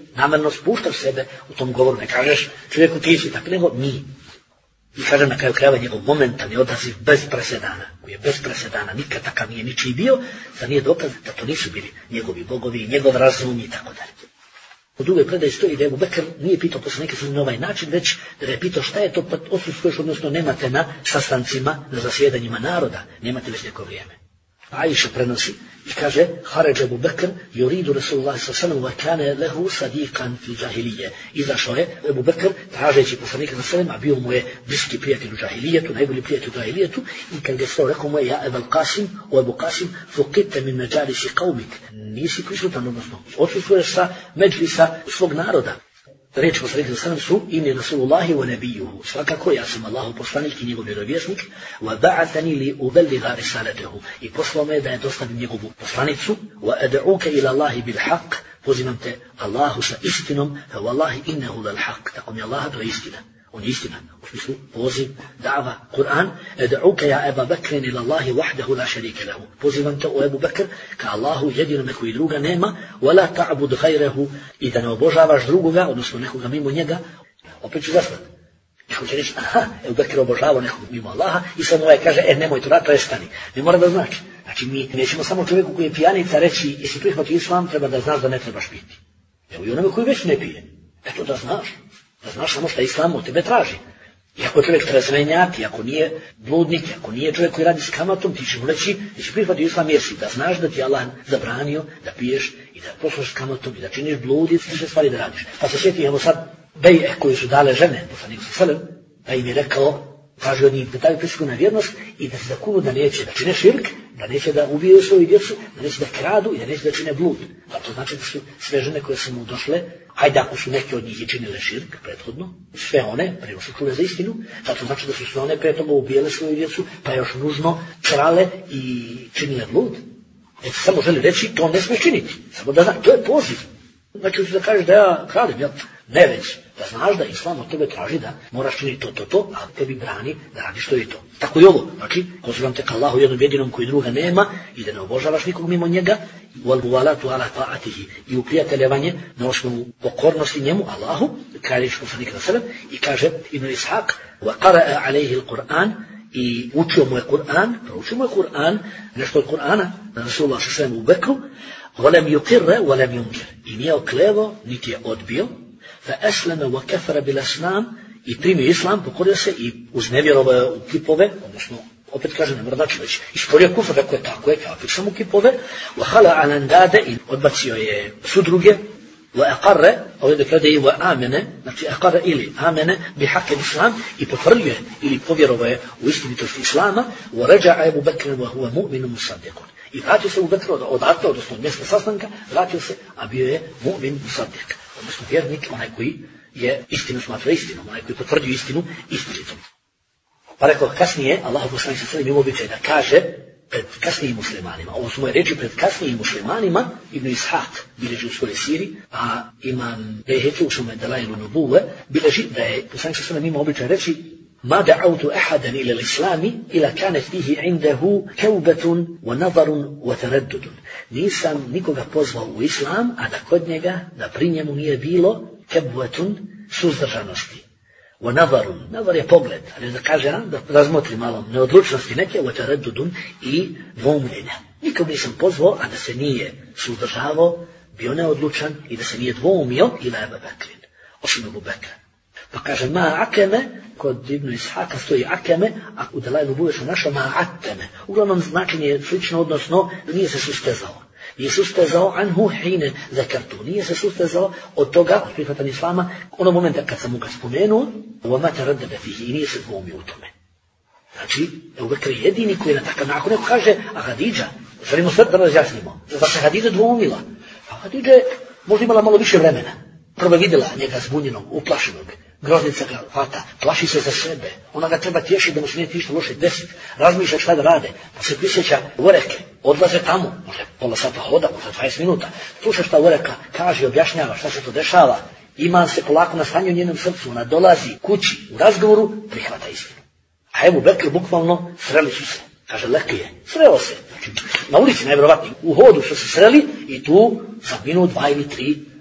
namjerno spuštaš sebe u tom govoru, ne kažeš čovjeku ti si tako, nego mi. I kažem na kraju krajeva njegov momentalni odaziv bez presedana, koji je bez presedana, nikad takav nije ničiji bio, da nije dokaz da to nisu bili njegovi bogovi, njegov razum i tako dalje. U drugoj predaji stoji da Ebu Bekr nije pitao poslanika na ovaj način, već da je pitao šta je to odsustvuješ, odnosno nemate na sastancima, na zasjedanjima naroda, nemate već neko vrijeme. Aisha prenosi i kaže Haređ Ebu Bekr yuridu Rasulullah sallallahu wa kana lahu sadiqan fi džahilije. Izašao je Ebu Bekr tražeći poslanika sallallahu, a bio mu je bliski prijatelj u džahilijetu, najbolji prijatelj u džahilijetu, i kad je stao rekao mu je ja Ebel Qasim, o Ebu Qasim, fuqita min majalisi qaumik. Nisi prisutan, odnosno odsustvuješ sa međlisa svog naroda. Reč poslanika sallallahu su inni Rasulullahi wa nabijuhu. Svakako ja sam Allahov poslanik i njegov vjerovjesnik. Wa ba'athani li uballigha risalatahu. I poslao me da je dostavim njegovu poslanicu. Wa ad'uka ila Allahi bil haqq. Pozivam te Allahu sa istinom. Fa wallahi innahu lal haqq. Tako mi Allah, to je istina. On je istina. U smislu poziv, da'va, Kur'an. Ad'uka ja Eba Bekrin ila Allahi wahdahu la sharika lahu. Pozivam te o Ebu Bekr ka Allahu jedinome koji druga nema. Wa la ta'bud ghayrahu. I da ne obožavaš drugoga, odnosno nekoga mimo njega. Opet ću zastat. Neko će reći, aha, Ebu Bekr obožavao nekog mimo Allaha i sad ovaj kaže, nemoj to rad, to je stani. Ne mora da znači. Znači mi nećemo samo čovjeku koji je pijanica reći, jesi prihvatio islam, treba da znaš da ne trebaš piti. Evo i onome koji već ne pije. Eto da znaš. Da znaš samo šta islam od tebe traži. I ako je čovjek trezvenjak, i ako nije bludnik, ako nije čovjek koji radi s kamatom, ti će mu reći, jesi prihvatio islam jesi, da znaš da ti Allah zabranio da piješ i da poslušaš s kamatom i da činiš blud i sve stvari da radiš. Pa se sjeti, evo sad, beje koji su dale žene, poslanik sallallahu, da im je rekao, traži od njih da daju prisegu na vjernost i da se zakunu da neće da čine širk, da neće da ubijaju svoju djecu, da neće da kradu i da neće da čine blud. A to znači da su sve žene koje su mu došle, hajde ako su neke od njih i činile širk prethodno, sve one, prije su čule za istinu, to znači da su sve one pre toga ubijele svoju djecu, pa još nužno krale i činile blud. Samo želi reći, to ne smiješ činiti. Samo da znaš, to je poziv. Znači da kažeš da ja kradem, jel? Ne već, da znaš da islam od tebe traži da moraš činiti to, a tebi brani da radiš to i to. Tako i ovo, znači, pozivam te ka Allahu jednom jedinom koji druga nema i da ne obožavaš nikog mimo njega, wal-muvalatu ala ta'atihi, i uprijateljevanje na osnovu pokornosti njemu, Allahu, kraj riječi poslanika sallallahu, i kaže Ibn Ishaq, wa qara'a alayhi al-Qur'an, i učio mu je Kur'an, proučio mu je Kur'an, nešto od Kur'ana, na Rasulullah sallallahu u Bekru, volem yuqirra, volem yunkir, i nije oklevo, niti je odbio, fa aslama wa kafara bil islam, i primio islam, pokorio se i uznevjerovao u kipove, odnosno, opet kaže, ne mora znači već, isporio kufr, rekao je tako je, kafir sam u kipove, wa hala alandade, i odbacio je sudruge, wa aqarra, ovdje da kada je wa amene, znači aqarra ili amene, bi haqqi islam, i potvrdio ili povjerovao je u istinitost islama, wa raja'a Ebu Bekr wa huwa mu'minun musaddiqun. I vratio se u Bekru odatle, odnosno od mjesta sastanka, vratio se, a bio je mu'min musaddiq, odnosno vjernik, onaj koji je istinu smatra istinom, onaj koji potvrdio istinu istinitom. Pa rekao kasnije, Allah poslanik sallallahu alejhi ve sellem ima običaj da kaže pred kasnijim muslimanima, ovo su moje reči pred kasnijim muslimanima, Ibn Ishaq bilježi u svojoj siri, a imam Bejheki u svome Dalailu Nubuve bilježi da je poslanik sallallahu alejhi ve sellem ima običaj reći ما دعوت أحدا إلى الإسلام إلا كانت فيه عنده كوبة ونظر وتردد. Nisam nikoga pozvao u islam, a da kod njega, da pri njemu nije bilo kebvetun, suzdržanosti. Wanazarun, nazar je pogled, ali da kaže, da razmotri malo neodlučnosti neke, وتردد i dvoumljenja. Nikog nisam pozvao, a da se nije suzdržavao, bio neodlučan i da se nije dvoumio ila Ebu Bekrin, osim Ebu Bekra. Pa kaže, ma akeme, kod Ibn Ishaka stoji akeme, a u Dalailu Nubuve se našao ma akeme. Uglavnom značenje je slično, odnosno nije se sustezao. Nije sustezao anhu hine zakartu. Nije se sustezao od toga, od prihvatanja islama, onog momenta kad sam mu ga spomenuo, wa ma taraddada fihi, i nije se dvoumio u tome. Znači, Ebu Bekr je jedini koji je na takav nakon neko kaže, a Hadidža, želimo sve da razjasnimo, da se Hadidža dvoumila. A Hadidža je možda imala malo više vremena. Prvo vidjela njega zbunjenog, uplašenog, groznica ga hvata, plaši se za sebe, ona ga treba tješiti da mu se nije ništa loše desiti, razmišlja šta da rade, pa se prisjeća Ureke, odlaze tamo, možda pola sata hoda, možda 20 minuta, sluša šta Ureka kaže, objašnjava šta se to dešava, iman se polako nastanju u njenom srcu, ona dolazi kući u razgovoru, prihvata istinu. A Ebu Bekr bukvalno sreli su se, kaže Lekije, sreo se, znači na ulici najvjerovatnije, u hodu su se sreli i tu za minut, 2 ili 3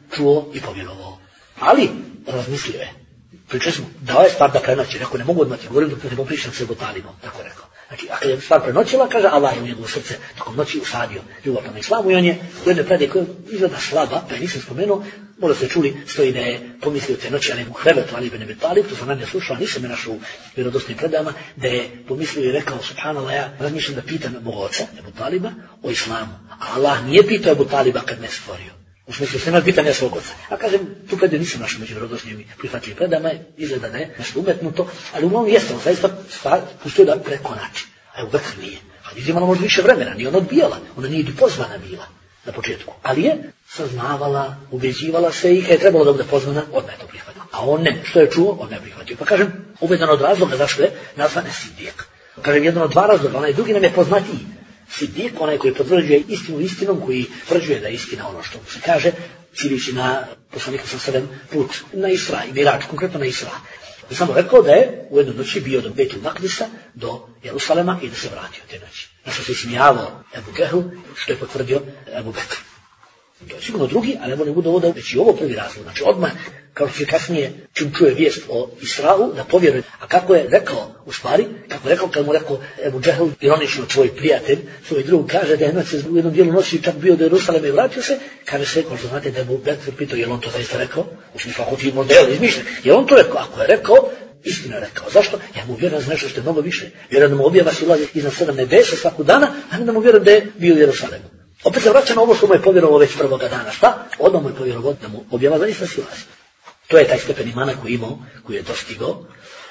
čuo i povjerovao. Ali razmislio je. Pričali smo da ova je stvar da prenoći. Rekao, ne mogu odmah ti govorim dok ne popričam se Talibom. Tako rekao. Znači, ako je stvar prenoćila, kaže, Allah je u njegovo srce tokom noći usadio ljubav prema islamu i on je u jednoj predaji koja izgleda slaba, pa je nisam spomenuo, možda ste čuli, stoji da je pomislio te noći, ali u hrebetu Ali ibn Abi Talib, to sam ranije slušao, a nisam je našao u vjerodostojnim predajama, da je pomislio i rekao, subhanallah, ja razmišljam da pitam mog oca, Abu Taliba, o islamu. A Allah nije pitao Abu Taliba kad me stvorio. U smislu, se nas pitanja svog oca. A kažem, tu predaju nisam našao među vjerodostojnim i prihvatljivim predajama, izgleda da je nešto umetnuto, ali uglavnom jeste, on zaista stvar pustio da prekonači. A Ebu Bekr nije. Ali imala možda više vremena, nije ona odbijala, ona nije ni pozvana bila na početku. Ali je saznavala, ubeđivala se i kad je trebalo da bude pozvana, odmah je to prihvatila. A on ne, što je čuo, on ne prihvatio. Pa kažem, ovo je jedan od razloga zašto je nazvan Sidijek. Kažem, jedan od dva razloga, onaj drugi nam je poznatiji. Sidijek, onaj koji potvrđuje istinu istinom, koji potvrđuje da je istina ono što se kaže, ciljući na poslanika sa 7 put na Isra i Mirač, konkretno na Isra. I samo rekao da je u jednoj noći bio od Bejtul Makdisa do Jerusalema i da se vratio te noći. Na što se ismijavao Ebu Gehl, što je potvrdio Ebu Bekr. To je sigurno drugi, ali ne budu ovdje već i ovo prvi razlog. Znači odmah, kao što će kasnije, čim čuje vijest o Israu, da povjeruje. A kako je rekao, u stvari, kako je rekao, kad mu rekao Ebu Gehl, ironično tvoj prijatelj, svoj drug, kaže da je noć u jednom dijelu noći čak bio do Jerusalema i vratio se, kaže se, kao što znate, da je Ebu Bekr pitao, je li on to zaista rekao? U smislu, ako ti možda izmišlja, je on to rekao? Ako je rekao, istina je rekao. Zašto? Ja mu vjerujem za nešto što je mnogo više. Vjerujem da mu objava se ulazi iznad 7 nebesa svaku dana, a ne da mu vjerujem da je bio u Jerusalemu. Opet se vraća na ovo što mu je povjerovao već prvoga dana. Šta? Odmah mu je povjerovao da mu objava zaista silazi. To je taj stepen imana koji imao, koji je dostigao.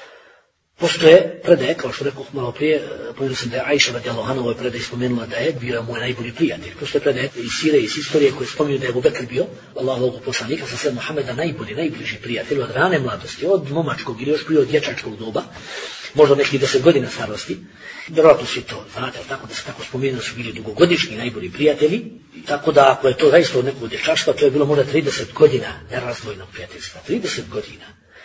Postoje predaje, kao što rekao malo prije, pomenuo sam da je Ajša radijallahu anha u ovoj predaji spomenula da je bio moj najbolji prijatelj. Postoje predaje iz sire i iz istorije koje spominju da je Ebu Bekr bio, Allahovog poslanika, sa sve Muhameda najbliži prijatelj od rane mladosti, od momačkog ili još prije od dječačkog doba, možda nekih 10 godina starosti. Vjerojatno svi to znate, tako da se tako spominju da su bili dugogodišnji najbolji prijatelji. Tako da ako je to zaista od nekog dječaštva, to je bilo možda 30 godina nerazdvojnog prijateljstva. 30 godina.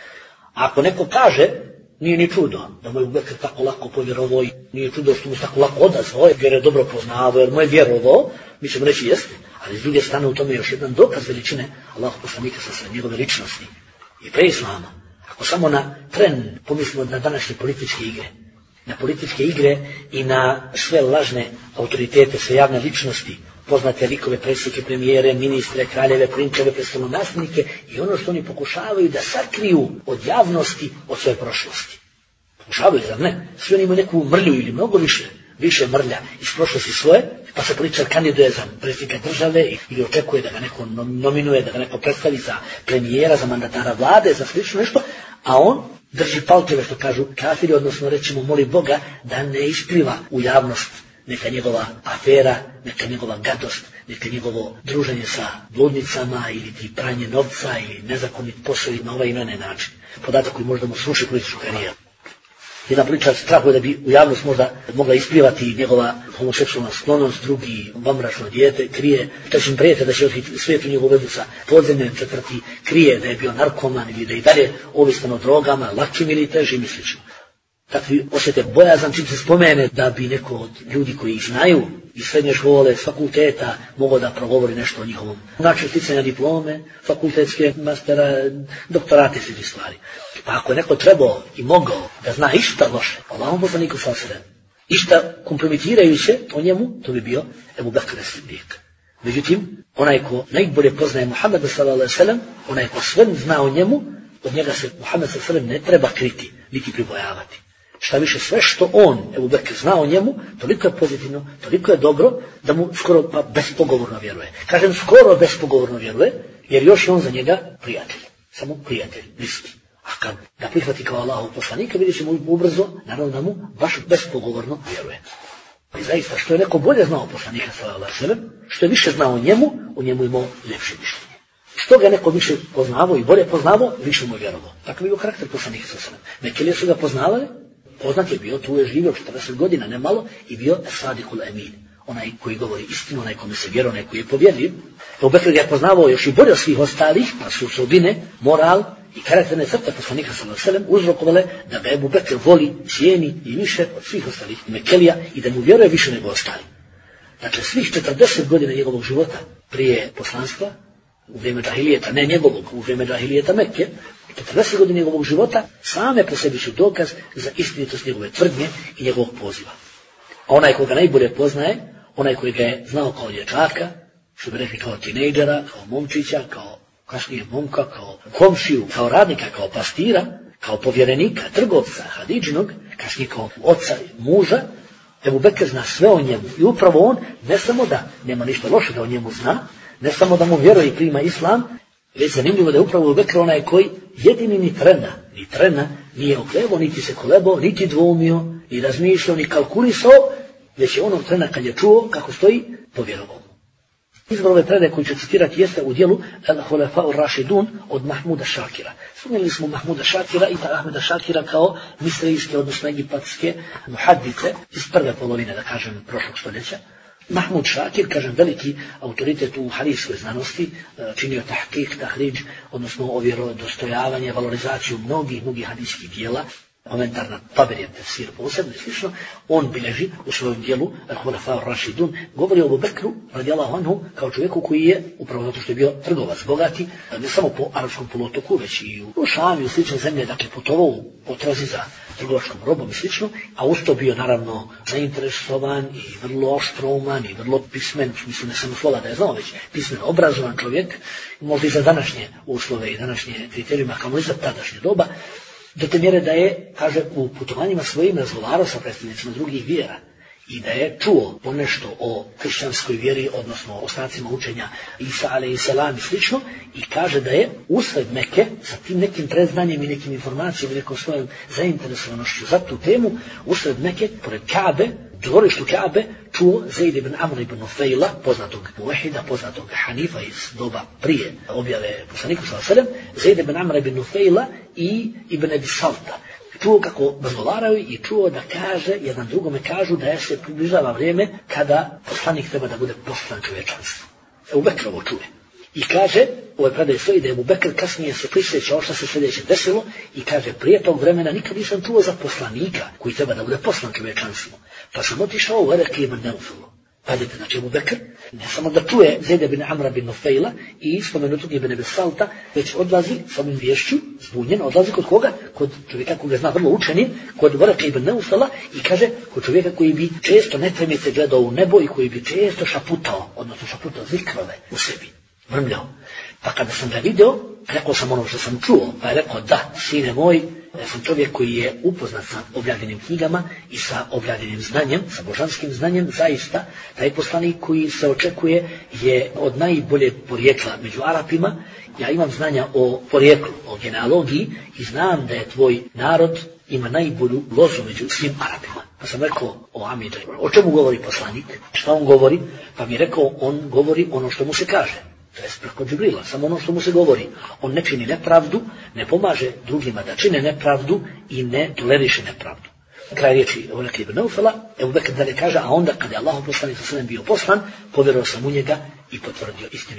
A ako neko kaže, nije ni čudo da mu je Ebu Bekr tako lako povjerovao i nije čudo što mu tako lako odazvao, jer je dobro poznavao, jer mu je vjerovao, mi ćemo reći jeste, ali s druge strane u tome još jedan dokaz veličine Allahov poslanika sa sve njegove ličnosti i pre islama. Ako samo na tren pomislimo na današnje političke igre i na sve lažne autoritete, sve javne ličnosti, poznate likove, predsjednike, premijere, ministre, kraljeve, prinčeve, prestolonaslednike i ono što oni pokušavaju da sakriju od javnosti od svoje prošlosti. Pokušavaju, zar ne? Svi oni imaju neku mrlju ili mnogo više mrlja iz prošlosti svoje, pa se političar kandiduje za predsjednika države ili očekuje da ga neko nominuje, da ga neko predstavi za premijera, za mandatara vlade, za slično nešto, a on drži palčeve, što kažu kafiri, odnosno rećemo moli Boga da ne ispliva u javnost neka njegova afera, neka njegova gadost, neka njegovo druženje sa bludnicama ili ti pranje novca ili nezakonit posao na ovaj i na onaj način. Podatak koji možda mu sruši političku karijeru. Jedan političar strahuje da bi u javnost možda mogla isplivati njegova homoseksualna sklonost, drugi bambračno dijete, krije, trećim prijete da će otkriti svijet u njegovu vezu sa podzemljem, četvrti krije da je bio narkoman ili da je i dalje ovisan o drogama, lakšim ili težim i slično. Takvi osjete bojazan čim se spomene da bi neko od ljudi koji znaju iz srednje škole, s fakulteta mogao da progovori nešto o njihovom načinu sticanja diplome, fakultetske, mastera, doktorate i sličnih stvari. Pa ako je neko trebao i mogao da zna išta loše, Allahom poslaniku sallallahu išta kompromitirajuće o njemu, to bi bio Ebu Bekr as-Siddiq. Međutim, onaj ko najbolje poznaje Muhammeda sallallahu alejhi ve sellem, onaj ko sve zna o njemu, od njega se Muhammed sallallahu alejhi ve sellem ne treba kriti, niti pribojavati. Šta više, sve što on, Ebu Bekr, zna o njemu, toliko je pozitivno, toliko je dobro, da mu skoro pa bespogovorno vjeruje. Kažem skoro bespogovorno vjeruje, jer još je on za njega prijatelj. Samo prijatelj, bliski. A kad ga prihvati kao Allahov poslanika, vidjet ćemo ubrzo, naravno da mu baš bespogovorno vjeruje. I zaista, što je neko bolje znao poslanika sallallahu alejhi ve sellem, što je više znao o njemu imao ljepše mišljenje. Što ga neko više poznavao i bolje poznavao, više mu je vjerovao. Tako je bio karakter poslanika sallallahu alejhi ve sellem. Mekelije su ga poznavali, poznat je bio, tu je živio 40 godina, ne malo, i bio Sadikul Emin, onaj koji govori istinu, onaj kome se vjeruje, onaj koji je povjerljiv. Ebu Bekr ga je poznavao još i bolje od svih ostalih, pa su osobine, moral i karakterne crte poslanika sallallahu alejhi ve sellem uzrokovale da ga Ebu Bekr voli, cijeni i više od svih ostalih Mekelija i da mu vjeruje više nego ostali. Dakle, svih 40 godina njegovog života prije poslanstva, u vrijeme džahilijeta, ne njegovog, u vrijeme džahilijeta Mekke, 40 godina njegovog života, same po sebi su dokaz za istinitost njegove tvrdnje i njegovog poziva. A onaj koga najbolje poznaje, onaj koji ga je znao kao dječaka, što bi rekli kao tinejdžera, kao momčića, kao kasnije momka, kao komšiju, kao radnika, kao pastira, kao povjerenika, trgovca, Hadidžinog, kasnije kao oca, muža, Ebu Bekr zna sve o njemu. I upravo on, ne samo da nema ništa loše da o njemu zna, ne samo da mu vjeruje i prima islam, već zanimljivo da je upravo Ebu Bekr onaj koji jedini ni trena nije oklevo, niti se kolebo, niti dvoumio, ni razmišljao, ni kalkulisao, već je onog trena kad je čuo kako stoji, povjerovao. Izvor ove predaje koju ću citirati jeste u dijelu Al-Hulefa'u Rašidun od Mahmuda Šakira. Spomenuli smo Mahmuda Šakira i Ahmeda Šakira kao misrijske, odnosno egipatske muhaddice iz prve polovine, da kažem, prošlog stoljeća. Mahmud Šakir, kažem, veliki autoritet u hadijskoj znanosti, činio tahkik, tahriđ, odnosno vjerodostojavanje, valorizaciju mnogih hadijskih dijela, komentar na Taberijev tefsir posebno i slično. On bilježi u svojom dijelu Al-Hulefa'u Rašidun, govori o Ebu Bekru radijallahu anhu kao čovjeku koji je, upravo zato što je bio trgovac bogati, ne samo po arapskom poluotoku, već i u Šami, u slične zemlje, dakle putovao u potrazi za trgovačkom robom i slično, a usto bio naravno zainteresovan i vrlo oštrouman i vrlo pismen, u smislu ne samo slova da je znao, već pismen, obrazovan čovjek, možda i za današnje uslove i današnje kriterijuma, kao i za tadašnje doba, do te mjere da je, kaže, u putovanjima svojim razgovarao sa predstavnicima drugih vjera i da je čuo ponešto o kršćanskoj vjeri, odnosno o ostacima učenja Isa a.s. i slično, i kaže da je usred Mekke sa tim nekim predznanjem i nekim informacijama i nekom svojom zainteresovanošću za tu temu, usred Mekke, pored Kabe, dvorištu Kabe, čuo Zaid ibn Amr ibn Nufejla, poznatog muvahida, poznatog Hanifa iz doba prije objave poslanika sallallahu alejhi ve sellem, Zaid ibn Amr ibn Nufejla i Ibn Abi Salta. Čuo kako razgovaraju i čuo da kaže, jedan drugome kažu da se približava vrijeme kada poslanik treba da bude poslan čovječanstvu. Ebu Bekr ovo čuje. I kaže, ovoj predaji stoji da je Ebu Bekr kasnije se prisjećao šta se sljedeće desilo i kaže, prije tog vremena nikad nisam čuo za poslanika koji treba da bude poslan čovječanstvu. Pa sam otišao u Erekli ibn Neufelu. Pazite, znači Ebu Bekr ne samo da čuje Zaid ibn Amra ibn Nufejla i spomenutog Ibn Abi Salta, već odlazi s ovim vješću, zbunjen, odlazi kod koga? Kod čovjeka koga zna vrlo učeni, kod Erekli ibn Neufela, i kaže kod čovjeka koji bi često netremice gledao u nebo i koji bi često šaputao zikrove u sebi, mrmljao. Pa kada sam ga video, rekao sam ono što sam čuo, pa je rekao, da, sine moj, ja sam čovjek koji je upoznat sa objavljenim knjigama i sa objavljenim znanjem, sa božanskim znanjem, zaista, taj poslanik koji se očekuje je od najbolje porijekla među Arapima. Ja imam znanja o porijeklu, o genealogiji i znam da je tvoj narod ima najbolju lozu među svim Arapima. Pa sam rekao, o čemu govori poslanik? Šta on govori? Pa mi je rekao, on govori ono što mu se kaže. To je preko Džibrila, samo ono što mu se govori. On ne čini nepravdu, ne pomaže drugima da čine nepravdu i ne toleriše nepravdu. Kraj riječi Erekli ibn Neufela, Ebu Bekr dalje kaže, a onda kada je Allahov poslanik sallallahu alejhi ve sellem bio poslan, povjerovao sam u njega i potvrdio istinu.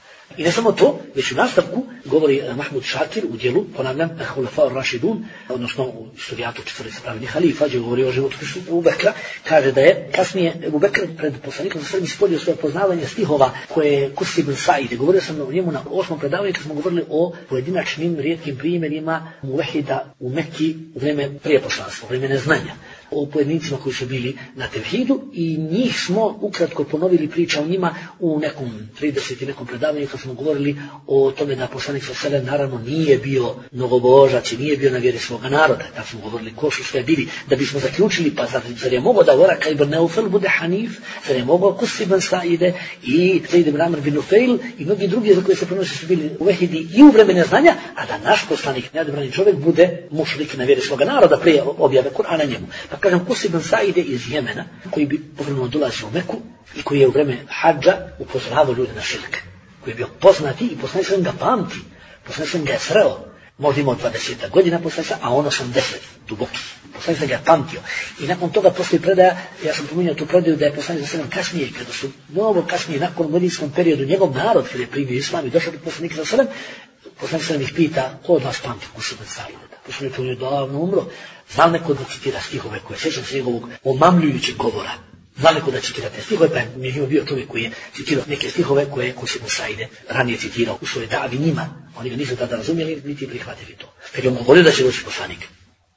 I ne samo to, već u nastavku govori Mahmud Šakir u dijelu, ponavljam, Al-Hulefa'u Rašidun, odnosno u studijatu četvorice pravednih halifa, gdje govori o životopisu Ebu Bekra, kaže da je kasnije Ebu Bekr pred poslanikom sallallahu alejhi ve sellem ispolio svoje poznavanje stihova koje je Kus ibn Said. Govorio sam o njemu na 8. predavanju kad smo govorili o pojedinačnim rijetkim primjerima muvahida u Mekki u vrijeme prije poslanstva, u vrijeme neznanja, o pojedincima koji su bili na tevhidu, i njih smo ukratko ponovili, priča o njima u nekom 30 i nekom predavanju kad smo govorili o tome da poslanik sallallahu alejhi ve sellem naravno nije bio mnogobožac i nije bio na vjeri svoga naroda. Tako smo govorili ko su sve bili, da bismo zaključili, pa zar je mogao da Erekli ibn Neufel bude Hanif, zar je mogao Kus ibn Saide i Zaid ibn Amr ibn Nufejl i mnogi drugi za koje se prenosi su bili uvehidi i u vremenu neznanja, a da naš poslanik, neodabrani čovjek, bude mušrik na vjeri svoga naroda prije objave Kur'ana njemu. Pa kažem, Kus ibn Saide iz Jemena, koji bi povremeno dolazio u Meku i koji je u vreme hadža upozoravao ljude na širk, koji je bio poznati i poslanik sam ga pamti, poslanik sam ga je sreo, možda imao 20 godina poslanik, a on 80 duboki. Poslanik sam ga je pamtio. I nakon toga postoji predaja, ja sam pominjao tu predaju da je poslanik sallallahu kasnije, kada su mnogo kasnije, nakon medijskom periodu, njegov narod, kada je primio islam i došao do poslanika sallallahu, poslanik sallallahu ih pita, ko od vas pamti Kus ibn Saida? Poslanik on je davno umro. Znam neko da citira stihove koje sjećam se njegovog omamljujućeg govora. Znali da citira te stihove, pa je među bio čovjek koji je citirao neke stihove koje Kusim ibn Saide ranije citirao u svojoj davi njima. Oni ga nisu tada razumjeli, niti prihvatili to. Kad je on govorio da će doći poslanik.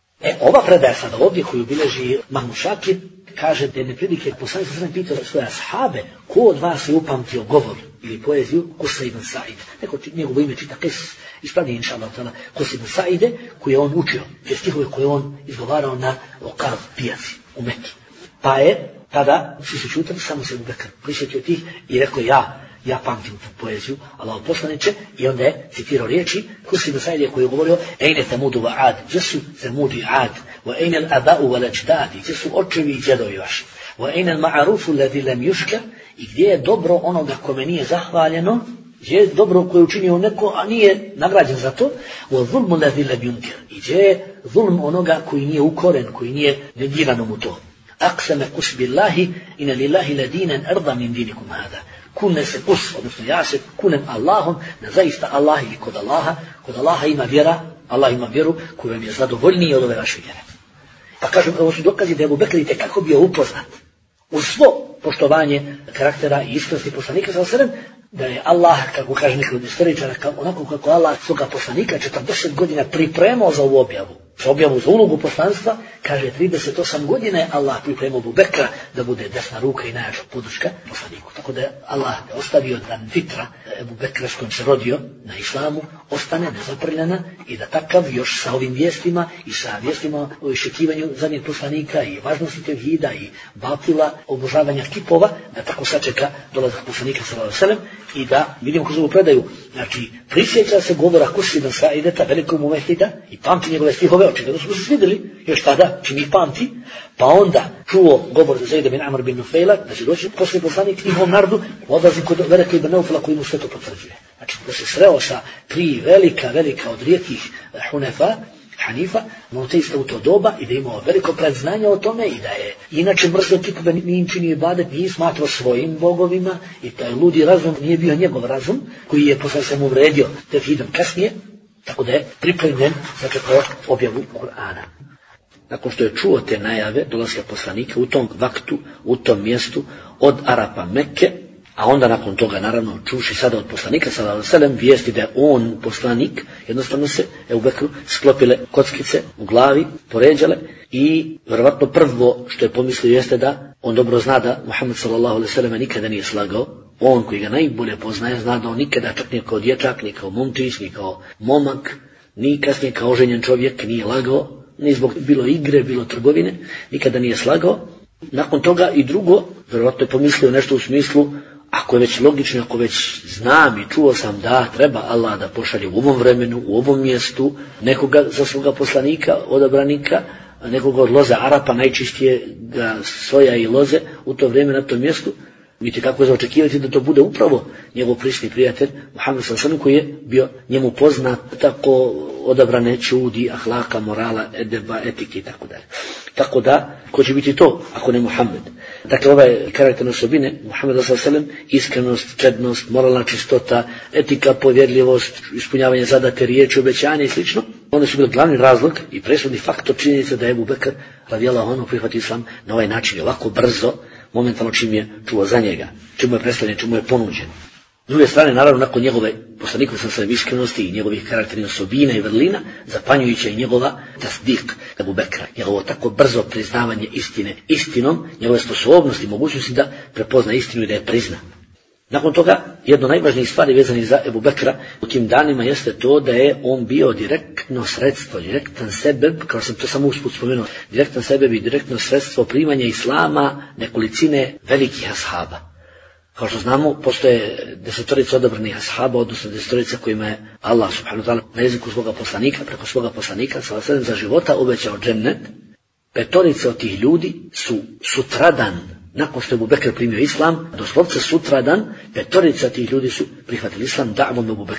Ova predaja sada ovdje koju bilježi Mahmud Šakir, kaže da jedne prilike poslanik sa sredem pitao svoje ashabe, ko od vas je upamtio govor ili poeziju Kusa ibn Said. Neko njegovo ime čita Kes, ispravni inša Allah, Kusa ibn Saide, koji je on učio, te stihove koje on izgovarao na lokal pijaci u Mekki. Pa je tada svi su čutali, samo se Ebu Bekr prisjetio tih i rekao ja pamtim tu poeziju, Allahov poslaniče, i onda je citirao riječi Kusa ibn Saide koji je govorio Ejne Temudu wa Ad, gdje su Temudu i Ad, wa ejne al-aba'u wa lađdadi, gdje su očevi i djedovi vaši, wa ejne al-ma'arufu ladhi lam yušker, i gdje je dobro onoga kome nije zahvaljeno, gdje je dobro koje učinio neko, a nije nagrađen za to, wa zulmu ladhi lam yunkir, i gdje je zulm onoga koji nije ukoren, koji nije negirano mu to. Aqsama kus billahi inna lillahi ladinan arda min dinikum hada. Kunne se kus, odnosno ja se kunem Allahom, da zaista Allah ili kod Allaha ima vjera, Allah ima vjeru koju vam je zadovoljniji od ove vaše vjere. Pa kažem, ovo su dokazi da je Ebu Bekr itekako bio upoznat uz svo poštovanje karaktera i iskrenosti poslanika sallallahu alejhi ve sellem, da je Allah, kako kaže neki od istoričara, onako kako Allah svoga poslanika 40 godina pripremao za ovu objavu, za objavu za ulogu poslanstva, kaže 38 godina je Allah pripremao Ebu Bekra da bude desna ruka i najjača podrška poslaniku. Tako da je Allah ostavio da fitra Ebu Bekra s kojim se rodio na islamu ostane nezaprljena i da takav još sa ovim vijestima i sa vijestima o iščekivanju zadnjeg poslanika i važnosti tevhida i batila, obožavanja kipova, da tako sačeka dolazak poslanika sallallahu alejhi ve sellem i da vidimo kroz ovu predaju, znači prisjeća se govora Kusa ibn Saideta, velikog muvehida, i pamti njegove stihove, očigledno su se svidjeli još tada, čim ih pamti, pa onda čuo govor Zaida bin Amr bin Nufejla, da će doći poslije poslanik njihovom narodu, odlazi kod Velike ibn Neufela koji mu sve to potvrđuje. Znači da se sreo sa tri velika od rijetkih Hanifa, monoteista u to doba, i da imao veliko predznanje o tome i da je inače mrzio kipove, nije im činio ibadet, nije smatrao svojim bogovima i taj ludi razum nije bio njegov razum koji je posle se mu uvredio tevhidom kasnije, tako da je pripremljen za objavu Kur'ana. Nakon što je čuo te najave dolaska poslanika u tom vaktu, u tom mjestu od Arapa Mekke, a onda nakon toga, naravno, čuši sada od poslanika sallallahu alejhi ve sellem vijesti da je on poslanik, jednostavno se Ebu Bekru sklopile kockice u glavi, poređale i vjerovatno prvo što je pomislio jeste da on dobro zna da Muhammed sallallahu alejhi ve sellem nikada nije slagao. On koji ga najbolje poznaje zna da on nikada, čak ni kao dječak, ni kao momčić, ni kao momak, ni kasnije kao oženjen čovjek nije lagao, ni zbog bilo igre, bilo trgovine, nikada nije slagao. Nakon toga i drugo, vjerovatno je pomislio nešto u smislu, ako je već logično, ako već znam i čuo sam da treba Allah da pošalje u ovom vremenu, u ovom mjestu, nekoga za svoga poslanika, odabranika, nekoga od loze Arapa, najčistije soja i loze u to vrijeme na tom mjestu, vidite kako je za očekivati da to bude upravo njegov prisni prijatelj Muhammed sallallahu alejhi ve sellem koji je bio njemu poznat tako odabrane čudi, ahlaka, morala, edeba, etike i tako dalje. Tako da, ko će biti to ako ne Muhammed? Dakle, ove karakterne osobine Muhammeda sallallahu alejhi ve sellem, iskrenost, čednost, moralna čistota, etika, povjerljivost, ispunjavanje zadate riječi, obećanja i slično, one su bili glavni razlog i presudni faktor činjenica da je Ebu Bekr radijallahu anhu prihvatio islam na ovaj način, ovako brzo, momentalno čim je čuo za njega, čemu je predstavljen, čemu je ponuđen. S druge strane, naravno, nakon njegove poslanikove sa iskrenosti i njegovih karakternih osobina i vrlina, zapanjujuća i njegova tasdik Ebu Bekra, njegovo tako brzo priznavanje istine istinom, njegove sposobnosti, mogućnosti da prepozna istinu i da je prizna. Nakon toga, jedno od najvažnijih stvari vezanih za Ebu Bekra u tim danima jeste to da je on bio direktno sredstvo, direktan sebeb, kao sam to samo usput spomenuo, direktan sebeb i direktno sredstvo primanja islama nekolicine velikih ashaba. Kao što znamo, postoje 10 odabranih ashaba, odnosno 10 kojima je Allah subhanahu wa ta'ala na jeziku svoga poslanika, preko svoga poslanika, sallallahu alejhi ve sellem, za života obećao džennet. 5 od tih ljudi su sutradan, nakon što je Ebu Bekr primio islam, doslovce sutradan, 5 tih ljudi su prihvatili islam da'vom Ebu Bekra.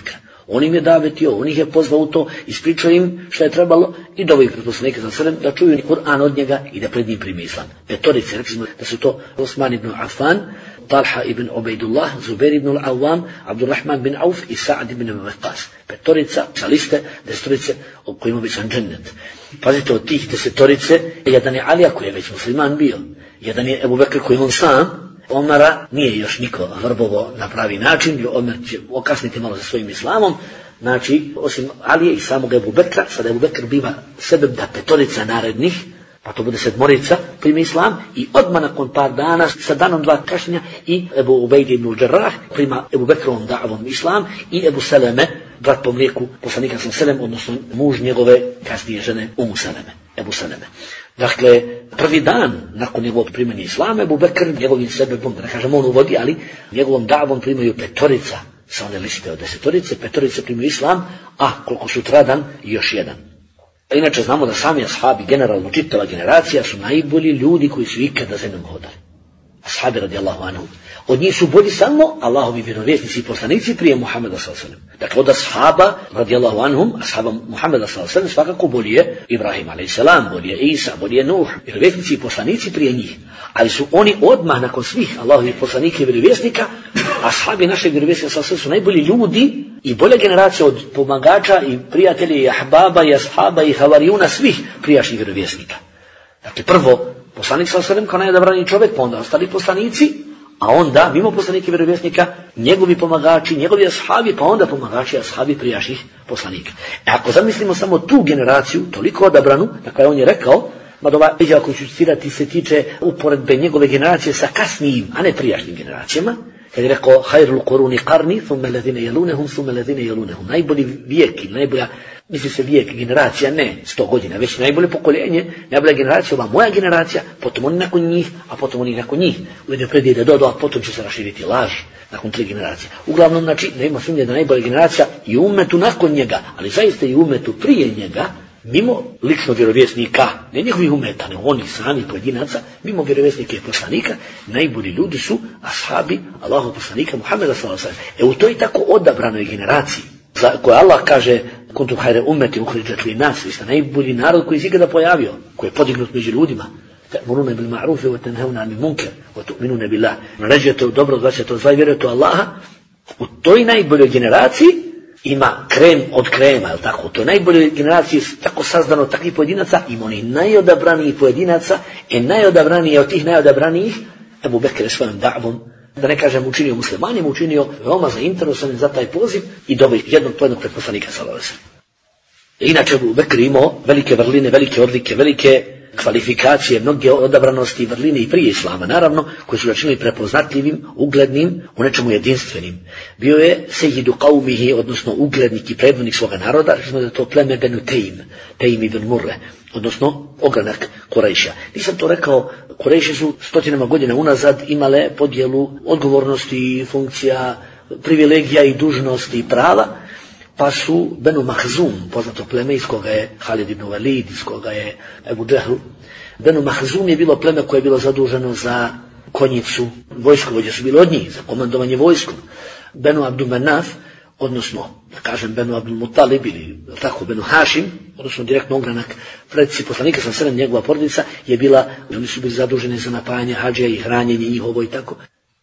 On im je davetio, on ih je pozvao u to, ispričao im što je trebalo i doveo ih pred poslanika sallallahu alejhi ve sellem da čuju Kur'an od njega i da pred njim primi islam. Petorice, rekli smo da su to Osman ibn Affan, Talha ibn Ubejdullah, Zubair ibn al-Awwam, Abdurrahman bin Auf i Sa'd ibn Waqqas. Petorica sa liste desetorice o kojima bi sam džennet. Pazite, od tih desetorice, jedan je Alija koji je već musliman bio, jedan je Ebu Bekr koji on sam, Omara nije još niko vrbovo na pravi način, Omer će okasniti malo za svojim islamom, znači, osim Alije i samog Ebu Bekra, sada Ebu Bekr biva sebe da petorica narednih, pa to bude sedmorica, primi islam i odmah nakon par dana, sa danom dva kašnja, i Ebu Ubejd ibn al-Jarrah prima Ebu Bekrovom da'avom islam i Ebu Seleme, brat po mlijeku poslanika sallallahu, odnosno muž njegove kasnije žene Umu Seleme, Ebu Seleme. Dakle, prvi dan nakon njegovog primanja islama, Ebu Bekr njegovim sebebom, da ne kažem on uvodi, ali njegovom da'avom primaju petorica sa one liste od desetorice, petorice primaju islam, a koliko sutradan još jedan. Inače znamo da sami ashabi, generalno čitava generacija, su najbolji ljudi koji su ikada zemljom hodali. Ashabi radijallahu anhu. Od njih su bolji samo Allahovi vjerovjesnici i poslanici prije Muhameda sallallahu alejhi ve sellem. Dakle, od ashaba radijallahu anhum, ashaba Muhameda sallallahu alejhi ve sellem, svakako bolji je Ibrahim alejhi selam, bolji je Isa, bolji je Nuh, vjerovjesnici i poslanici prije njih. Ali su oni odmah nakon svih Allahovih poslanika i vjerovjesnika, ashabi našeg vjerovjesnika sallallahu alejhi ve sellem su najbolji ljudi i bolja generacija od pomagača i prijatelja i ahbaba i ashaba i havarijuna svih prijašnjih vjerovjesnika. Dakle, prvo poslanik sallallahu alejhi ve sellem kao najodabrani čovjek, pa onda ostali poslanici, a onda, mimo poslanika i vjerovjesnika, njegovi pomagači, njegovi ashabi, pa onda pomagači ashabi prijašnjih poslanika. Ako zamislimo samo tu generaciju, toliko odabranu, dakle on je rekao, mada ova izjava koju ću citirati se tiče uporedbe njegove generacije sa kasnijim, a ne prijašnjim generacijama, kad je rekao hayrul quruni qarni, thumma alladhina yalunhum, thumma alladhina yalunhum. Najbolji vijek, najbolja, misli se vijek, generacija, ne 100 godina, već najbolje pokoljenje, najbolja generacija, ova moja generacija, potom oni nakon njih, a potom oni nakon njih. U jednoj predije da dodao, a potom će se raširiti laž nakon 3 generacije. Uglavnom, znači, nema sumnje da najbolja generacija i umetu nakon njega, ali zaista i umetu prije njega, mimo lično vjerovjesnika, ne njihovih umeta, ne oni sami pojedinaca, mimo vjerovjesnika i poslanika, najbolji ljudi su ashabi Allahov poslanika Muhameda sallallahu alejhi ve sellem. U toj tako odabranoj generaciji, za koje Allah kaže kuntum hayra ummeti ukhrijat lin-nas, vi ste najbolji narod koji se ikada pojavio, koji je podignut među ljudima. Ta'muruna bil ma'ruf wa tanhauna 'anil munkar wa tu'minuna billah. Naređujete dobro, odvraćate od zla i vjerujete u Allaha. U toj najboljoj generaciji ima krem od krema, je li tako? U toj najboljoj generaciji tako sazdano takvih pojedinaca, ima onih najodabranijih pojedinaca, najodabraniji od tih najodabranijih, Ebu Bekr je svojom da'vom, da ne kažem učinio muslimanima, učinio veoma zainteresovan za taj poziv i dobio jednog pred poslanika sallallahu alejhi ve sellem. Inače Ebu Bekr imao velike vrline, velike odlike, velike kvalifikacije, mnoge odabranosti i vrline i prije islama, naravno, koji su ga činili prepoznatljivim, uglednim, u nečemu jedinstvenim. Bio je sejidu qaumihi, odnosno uglednik i predvodnik svoga naroda, rekli smo da je to pleme Benu Tejm ibn Murre, odnosno ogranak Kurejša. Nisam to rekao, Kurejši su stotinama godina unazad imale podjelu odgovornosti, funkcija, privilegija i dužnosti i prava, pa su Benu Mahzum, poznato pleme iz koga je Halid ibn Walid, iz koga je Ebu Džehl. Benu Mahzum je bilo pleme koje je bilo zaduženo za konjicu, vojskovođe su bili od njih, za komandovanje vojskom. Benu Abdul Manaf, odnosno, da kažem, Benu Abdul Mutalib ili tako, Benu Hašim, odnosno direktno ogranak predci poslanika sallallahu alejhi ve sellem, njegova porodica je bila, oni su bili zaduženi za napajanje hadžija i hranjenje njihovo i tako.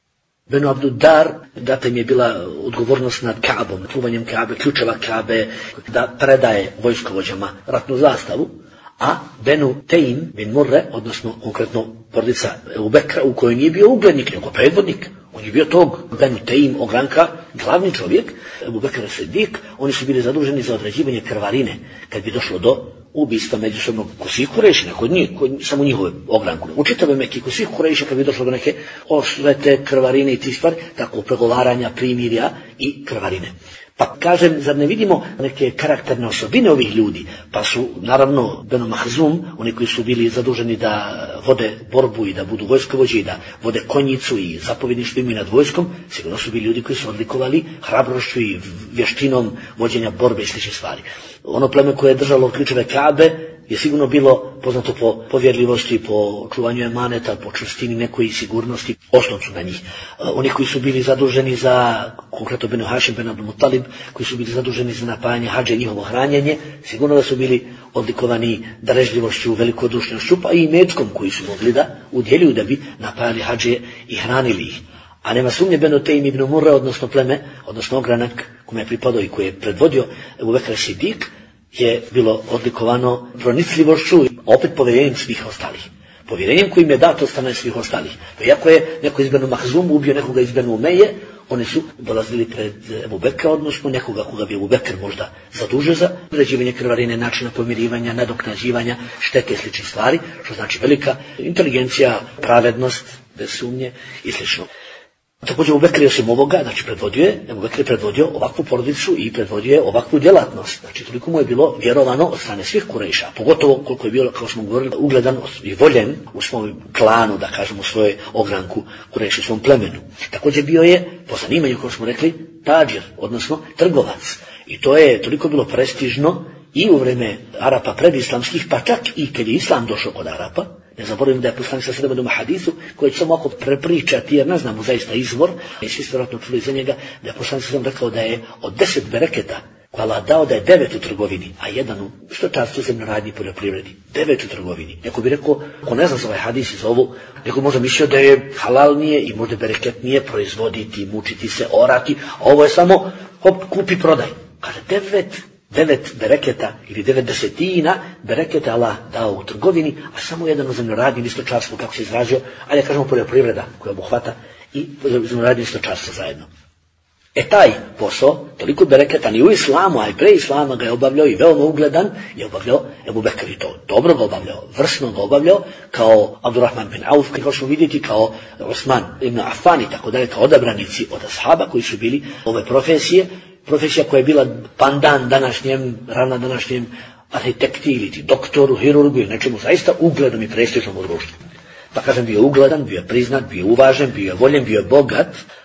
Benu Abdul Dar, data im je bila odgovornost nad Kaabom, čuvanjem Kaabe, ključeva Kaabe, da predaje vojskovođama ratnu zastavu, a Benu Tejm bin Murre, odnosno konkretno porodica Ebu Bekra, u kojoj nije bio uglednik, nego predvodnik. On je bio tog Benu Tejm ogranka, glavni čovjek, Ebu Bekr Sedik, oni su bili zaduženi za određivanje krvarine, kad bi došlo do ubistva međusobnog kod svih Kurejšina, kod njih, samo njihove ogranku. U čitavoj Meki, kod svih Kurejša, kad bi došlo do neke osvete, krvarine i tih stvari, tako pregovaranja, primirja i krvarine. Pa kažem, zar ne vidimo neke karakterne osobine ovih ljudi? Pa su, naravno, Benu Mahzum, oni koji su bili zaduženi da vode borbu i da budu vojskovođe i da vode konjicu i zapovjedništvom i nad vojskom, sigurno su bili ljudi koji su odlikovali hrabrošću i vještinom vođenja borbe i slične stvari. Ono pleme koje je držalo ključeve Kaabe je sigurno bilo poznato po povjerljivosti, po čuvanju emaneta, po čvrstini nekoj sigurnosti, osnovcu na njih. Oni koji su bili zaduženi za, konkretno Benu Hašim, Ben Abdul Mutalib, koji su bili zaduženi za napajanje hadže i njihovo hranjenje, sigurno da su bili odlikovani darežljivošću, velikodušnošću, pa i imetkom koji su mogli da udjeljuju da bi napajali hadže i hranili ih. A nema sumnje Benu Tejm ibn Murra, odnosno pleme, odnosno ogranak kome je pripadao i koji je predvodio Ebu Bekr Sidik, je bilo odlikovano pronicljivošću, opet povjerenjem svih ostalih. Povjerenjem kojim je dato od strane svih ostalih. Iako je neko iz Benu Mahzum ubio nekoga iz Benu Umeje, oni su dolazili pred Ebu Bekra, odnosno nekoga koga bi Ebu Bekr možda zadužio za određivanje krvarine, načina pomirivanja, nadoknađivanja, štete i sličnih stvari, što znači velika inteligencija, pravednost, bez sumnje i slično. Također Ebu Bekr osim ovoga, znači Ebu Bekr je predvodio ovakvu porodicu i predvodio je ovakvu djelatnost. Znači toliko mu je bilo vjerovano od strane svih Kurejša, pogotovo koliko je bilo, kao smo govorili, ugledan i voljen u svom klanu, da kažemo, u svojoj ogranku Kurejša, u svom plemenu. Također bio je, po zanimanju, kao smo rekli, tadžir, odnosno trgovac. I to je toliko bilo prestižno i u vreme Arapa predislamskih, pa čak i kad je Islam došao kod Arapa. Ne zaboravim da je poslanik sa sredom u hadisu, koji će samo ako prepričati, jer ne znamo zaista izvor, i svi ste vjerojatno čuli za njega, da je poslanik sa sredom rekao da je od 10 bereketa koja Allah dao da je 9 u trgovini, a 1 u stočarstvu, zemljoradnji, poljoprivredi. 9 u trgovini. Neko bi rekao, ko ne zna za ovaj hadis i za ovu, neko možda mislio da je halalnije i možda bereketnije proizvoditi, mučiti se, orati, a ovo je samo hop, kupi, prodaj. Kaže 9 bereketa ili 9 desetina bereketa Allah dao u trgovini, a samo 1 u zemljoradnji i stočarstvu, kako se izrazio, ali kažemo poljoprivreda koja obuhvata i zemljoradnji i stočarstvo zajedno. Taj posao, toliko bereketan i u islamu, a i pre islama ga je obavljao i veoma ugledan, je obavljao Ebu Bekr i to dobro ga obavljao, vrsno ga obavljao, kao Abdurrahman bin Auf, kao što vidjeti, kao Osman ibn Affan i tako dalje, kao odabranici od ashaba koji su bili ove profesija koja je bila pandan današnjem, ravna današnjem arhitekti ili doktoru, hirurgu ili nečemu zaista uglednom i prestižnom u društvu. Pa kažem, bio ugledan, bio priznat, bio uvažen, bio voljen, bio bogat,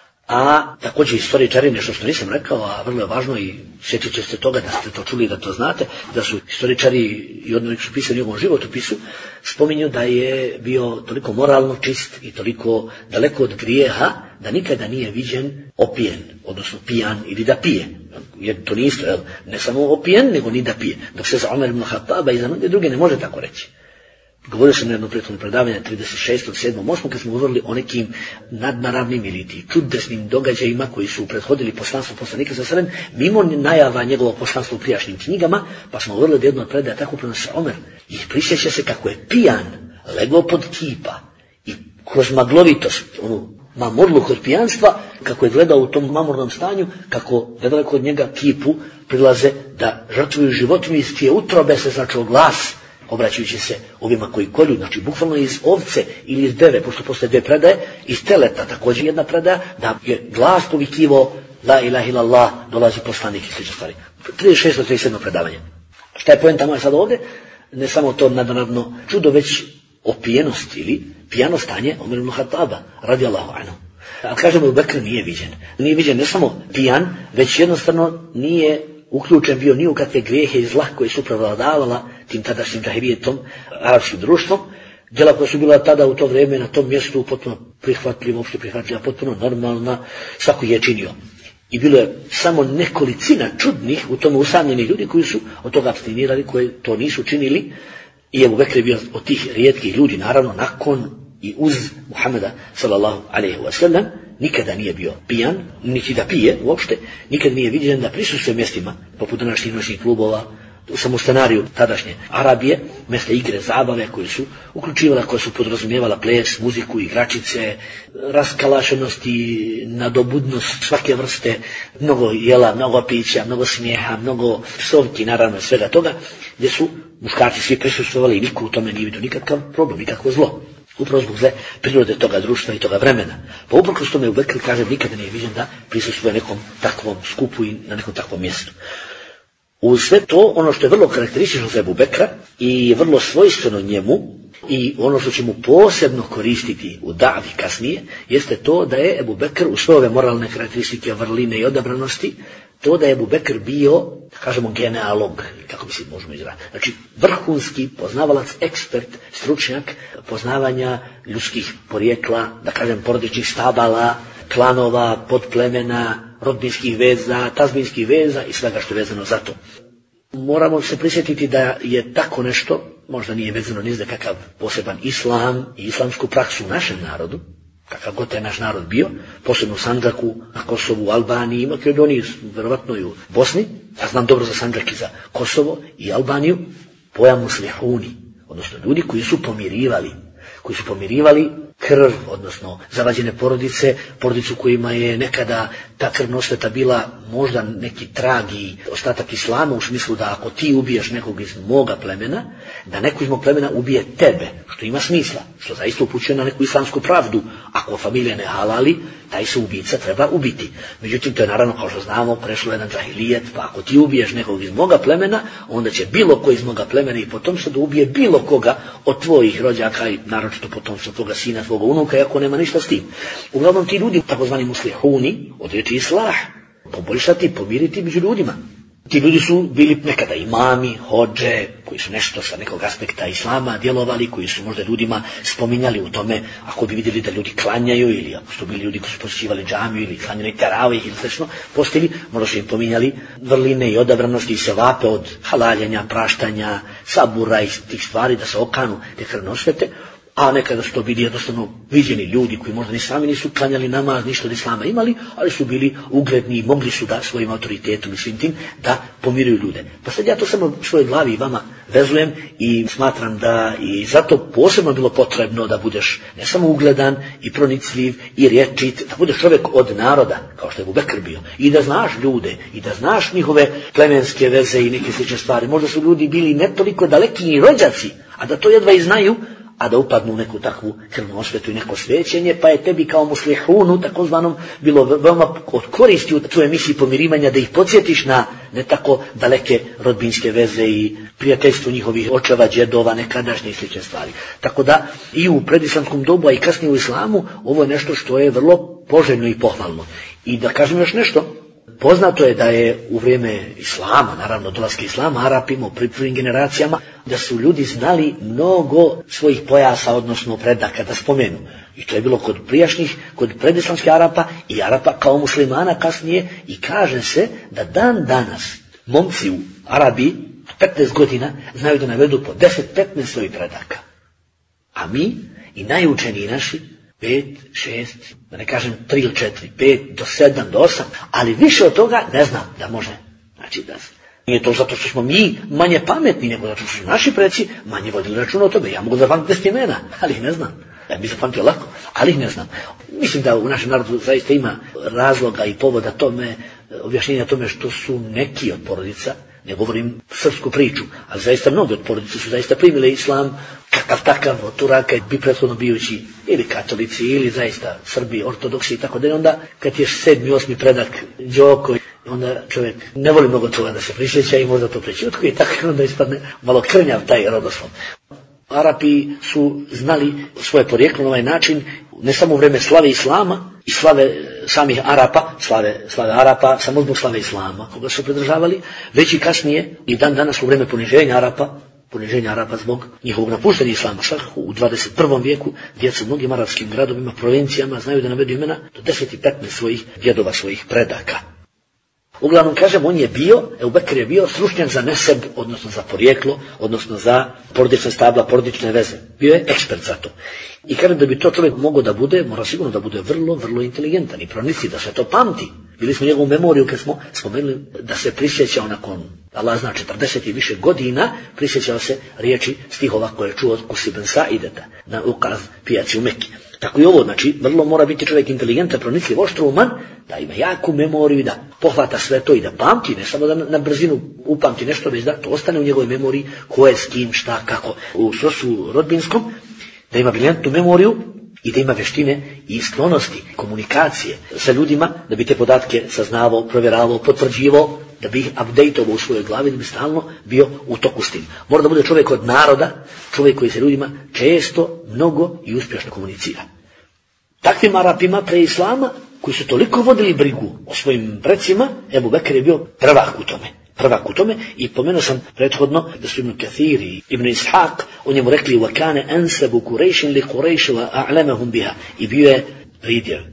a također istoričari, nešto što nisam rekao, a vrlo je važno i sjetit će se toga da ste to čuli, da to znate, da su istoričari i odmah su pisali njegovom životopisu, spominju da je bio toliko moralno čist i toliko daleko od grijeha da nikada nije viđen opijen, odnosno pijan ili da pije. Jer to nije isto, ne samo opijen, nego ni da pije. Dok se za Omer ibn Khattaba i za mnoge druge ne može tako reći. Govorio sam na jednom prethodnom predavanju 36.7.8. kad smo govorili o nekim nadnaravnim ili čudesnim događajima koji su prethodili poslanstvu poslanika sa sredem, mimo najava njegovog poslanstva u prijašnjim knjigama, pa smo govorili da jedno od predaja tako prenosi Omer. I prisjeća se kako je pijan legao pod kipa i kroz maglovitost, mamurluk od pijanstva, kako je gledao u tom mamurnom stanju, kako nedaleko od njega kipu prilaze da žrtvuju životinju iz čije utrobe se začuo glas, obraćajući se ovima koji kolju, znači bukvalno iz ovce ili iz deve, pošto postoje 2 predaje, iz teleta također jedna predaja, da je glas povikivao la ilaha illallah, dolazi poslanik i slične stvari. 36-37 predavanje. Šta je poenta moja sad ovdje? Ne samo to nadnaravno čudo, već opijenost ili pijano stanje Omer ibn Khattaba, radijallahu anhu. Ali kažemo, Ebu Bekr nije viđen. Nije viđen ne samo pijan, već jednostavno nije uključen bio ni u kakve grijehe i zla koje su prevladavala tim tadašnjim džahilijetom, arapskim društvom, djela koja su bila tada u to vrijeme na tom mjestu potpuno prihvatljiva, opšte prihvatljiva, potpuno normalna, svako je činio. I bilo je samo nekolicina čudnih u tome usamljenih ljudi koji su od toga abstinirali, koji to nisu činili. I Ebu Bekr je bio od tih rijetkih ljudi, naravno nakon i uz Muhameda sallallahu alejhi ve sellem, nikada nije bio pijan, niti da pije uopšte, nikada nije viđen da prisustvuje mjestima poput današnjih noćnih klubova, u samu scenariju tadašnje Arabije, mjesta igre, zabave koje su uključivala, koje su podrazumijevala ples, muziku, igračice, raskalašenosti, nadobudnost svake vrste, mnogo jela, mnogo pića, mnogo smijeha, mnogo psovki, naravno svega toga, gdje su muškarci svi prisustvovali i niko u tome nije vidio nikakav problem, nikakvo zlo. Upravo zbog zle prirode toga društva i toga vremena. Pa upravo što me Ebu Bekr, kažem, nikada nije viđen da prisustvuje nekom takvom skupu i na nekom takvom mjestu. Uz sve to, ono što je vrlo karakteristično za Ebu Bekra i vrlo svojstveno njemu i ono što će mu posebno koristiti u davi kasnije, jeste to da je Ebu Bekr u sve ove moralne karakteristike, vrline i odabranosti to da je Ebu Bekr bio, kažemo, genealog, kako bi se možemo izraziti. Znači, vrhunski poznavalac, ekspert, stručnjak poznavanja ljudskih porijekla, da kažem, porodičnih stabala, klanova, podplemena, rodbinskih veza, tazbinskih veza i svega što je vezano za to. Moramo se prisjetiti da je tako nešto, možda nije vezano ni za kakav poseban islam i islamsku praksu u našem narodu, kakav god je naš narod bio, posebno u Sandžaku, na Kosovu, u Albaniji, Makedoniji, verovatno i u Bosni. Ja znam dobro za Sandžak i za Kosovo i Albaniju, pojam muslihuni, odnosno ljudi koji su pomirivali krv, odnosno zavađene porodice, porodicu kojima je nekada ta krvna osveta bila možda neki trag i ostatak islama, u smislu da ako ti ubiješ nekog iz moga plemena, da neko iz mog plemena ubije tebe, što ima smisla, što zaista upućuje na neku islamsku pravdu. Ako familija ne halali, taj se ubica treba ubiti. Međutim, to je naravno, kao što znamo, prešlo jedan džahilijet, pa ako ti ubiješ nekog iz moga plemena, onda će bilo ko iz moga plemena i potomstva da ubije bilo koga od tvojih rođaka i naročito potomstva tvoga sina, tvoga unuka, iako nema ništa s tim. Uglavnom ti ljudi, takozvani muslihuni, od riječi islah, poboljšati, pomiriti među ljudima. Ti ljudi su bili nekada imami, hodže, koji su nešto sa nekog aspekta islama djelovali, koji su možda ljudima spominjali u tome, ako bi vidjeli da ljudi klanjaju, ili ako su bili ljudi koji su posjećivali džamiju ili klanjali teravih ili slično, postili, možda su im pominjali vrline i odabranosti i sevape od halaljenja, praštanja, sabura i tih stvari, da se okanu te krvne osvete. A nekada su to bili jednostavno viđeni ljudi koji možda ni sami nisu klanjali namaz, ništa od islama imali, ali su bili ugledni i mogli su da svojim autoritetom i svim tim da pomiruju ljude. Pa sad ja to samo u svojoj glavi vama vezujem i smatram da i zato posebno bilo potrebno da budeš ne samo ugledan i pronicljiv i rječit, da budeš čovjek od naroda, kao što je Ebu Bekr bio, i da znaš ljude, i da znaš njihove plemenske veze i neke slične stvari. Možda su ljudi bili ne toliko daleki ni rođaci, a da to jedva i znaju, a da upadnu u neku takvu krvnu osvetu i neko svećenje, pa je tebi kao muslihunu, takozvanom, bilo veoma od koristi u tvojoj emisiji pomirivanja da ih podsjetiš na ne tako daleke rodbinske veze i prijateljstvo njihovih očeva, djedova, nekadašnje i slične stvari. Tako da i u predislamskom dobu, a i kasnije u islamu, ovo je nešto što je vrlo poželjno i pohvalno. I da kažem još nešto, poznato je da je u vrijeme islama, naravno dolaska islama, Arapima u prvim generacijama, da su ljudi znali mnogo svojih pojasa, odnosno predaka, da spomenu. I to je bilo kod prijašnjih, kod predislamskih Arapa i Arapa kao muslimana kasnije, i kaže se da dan danas momci u Arabiji 15 godina znaju da navedu po 10-15 svojih predaka. A mi i najučeniji naši 5, 6, da ne kažem 3 ili 4, 5 do 7 do 8, ali više od toga ne znam da može. Znači da nije to zato što smo mi manje pametni, nego zato što su naši preci manje vodili računa o tome. Ja mogu zapamtiti 10 imena, ali ih ne znam. Ja bi zapamtio lako, ali ih ne znam. Mislim da u našem narodu zaista ima razloga i povoda tome, objašnjenja tome što su neki od porodica, ne govorim srpsku priču, ali zaista mnogi od porodice su zaista primile islam kakav takav od Turaka, bi prethodno bijući ili katolici ili zaista Srbi, ortodoksi i tako da. Onda kad je 7. 8. predak Đoko, onda čovjek ne voli mnogo toga da se prisjeća i možda to prećutku i tako onda ispadne malo krnjav taj rodoslov. Arapi su znali svoje porijeklo na ovaj način, ne samo u vrijeme slave islama i slave samih Arapa, slave Arapa, samo zbog slave islama koga su pridržavali, već i kasnije i dan danas u vrijeme poniženja Arapa zbog njihovog napuštenja islama. Svakako u 21. vijeku djeca u mnogim arapskim gradovima, provincijama znaju da navedu imena do 10 i 15 svojih djedova, svojih predaka. Uglavnom, kažem, on je bio, Ebu Bekr je bio stručnjak za neseb, odnosno za porijeklo, odnosno za porodične stabla, porodične veze. Bio je ekspert za to. I kažem da bi to čovjek mogao da bude, mora sigurno da bude vrlo, vrlo inteligentan i pronicljiv, da se to pamti. Bili smo njegovu memoriju kad smo spomenuli da se prisjećao nakon, Allah zna, 40 i više godina, prisjećao se riječi stihova koje je čuo od Kus ibn Saideta na ukaz pijaci u Mekki. Tako i ovo, znači, vrlo mora biti čovjek inteligentan, pronicljiv, oštrouman, da ima jaku memoriju i da pohvata sve to i da pamti, ne samo da na brzinu upamti nešto, već da to ostane u njegovoj memoriji, ko je s kim, šta, kako. U srodstvu rodbinskom, da ima briljantnu memoriju i da ima vještine i sklonosti, komunikacije sa ljudima, da bi te podatke saznavao, provjeravao, potvrđivao, da bi ih updateovao u svojoj glavi, da bi stalno bio u toku s tim. Mora da bude čovjek od naroda, čovjek koji se ljudima često, mnogo i uspješno komunicira. Takvim Arapima pre islama koji su toliko vodili brigu o svojim precima, Ebu Bekr je bio prvak u tome i pomenuo sam prethodno da su Ibn Kathir i Ibn Ishaq o njemu rekli وَكَانَ أَنْسَبُ قُرَيْشٍ لِقُرَيْشِ وَأَعْلَمَهُمْ بِهَا i bio je lider,